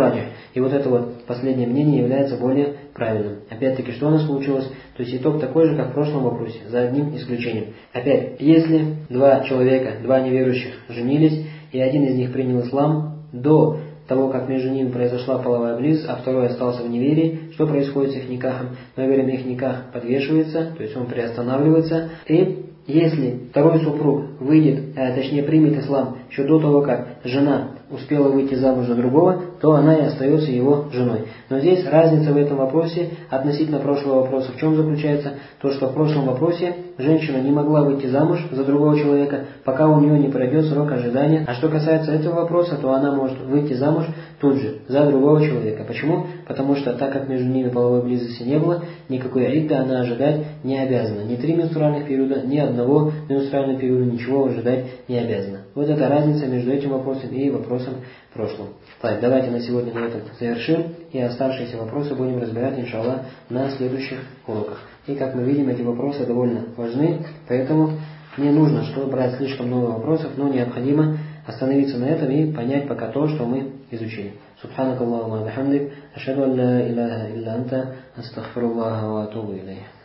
И вот это вот последнее мнение является более правильным. Опять-таки, что у нас получилось? То есть, итог такой же, как в прошлом вопросе, за одним исключением. Опять, если 2 человека, 2 неверующих женились, и один из них принял ислам до того, как между ними произошла половая близость, а второй остался в неверии, что происходит с их никахом? Мы говорим, их никах подвешивается, то есть он приостанавливается. И если второй супруг выйдет, точнее примет ислам еще до того, как жена успела выйти замуж за другого, то она и остается его женой. Но здесь разница в этом вопросе относительно прошлого вопроса в чем заключается? То, что в прошлом вопросе женщина не могла выйти замуж за другого человека, пока у нее не пройдет срок ожидания. А что касается этого вопроса, то она может выйти замуж тут же, за другого человека. Почему? Потому что так как между ними половой близости не было, никакой идда она ожидать не обязана. Ни 3 менструальных периода, ни одного менструального периода, ничего ожидать не обязана. Вот это разница между этим вопросом и вопросом прошлым. Так, давайте на сегодня на этом завершим, и оставшиеся вопросы будем разбирать, иншаллах, на следующих уроках. И как мы видим, эти вопросы довольно важны, поэтому не нужно, чтобы брать слишком много вопросов, но необходимо остановиться на этом и понять пока то, что мы изучили. Субханакаллахумма бихамдик, ашхаду ан ла илляха илля анта, астагфируллаха ва атубу илейх.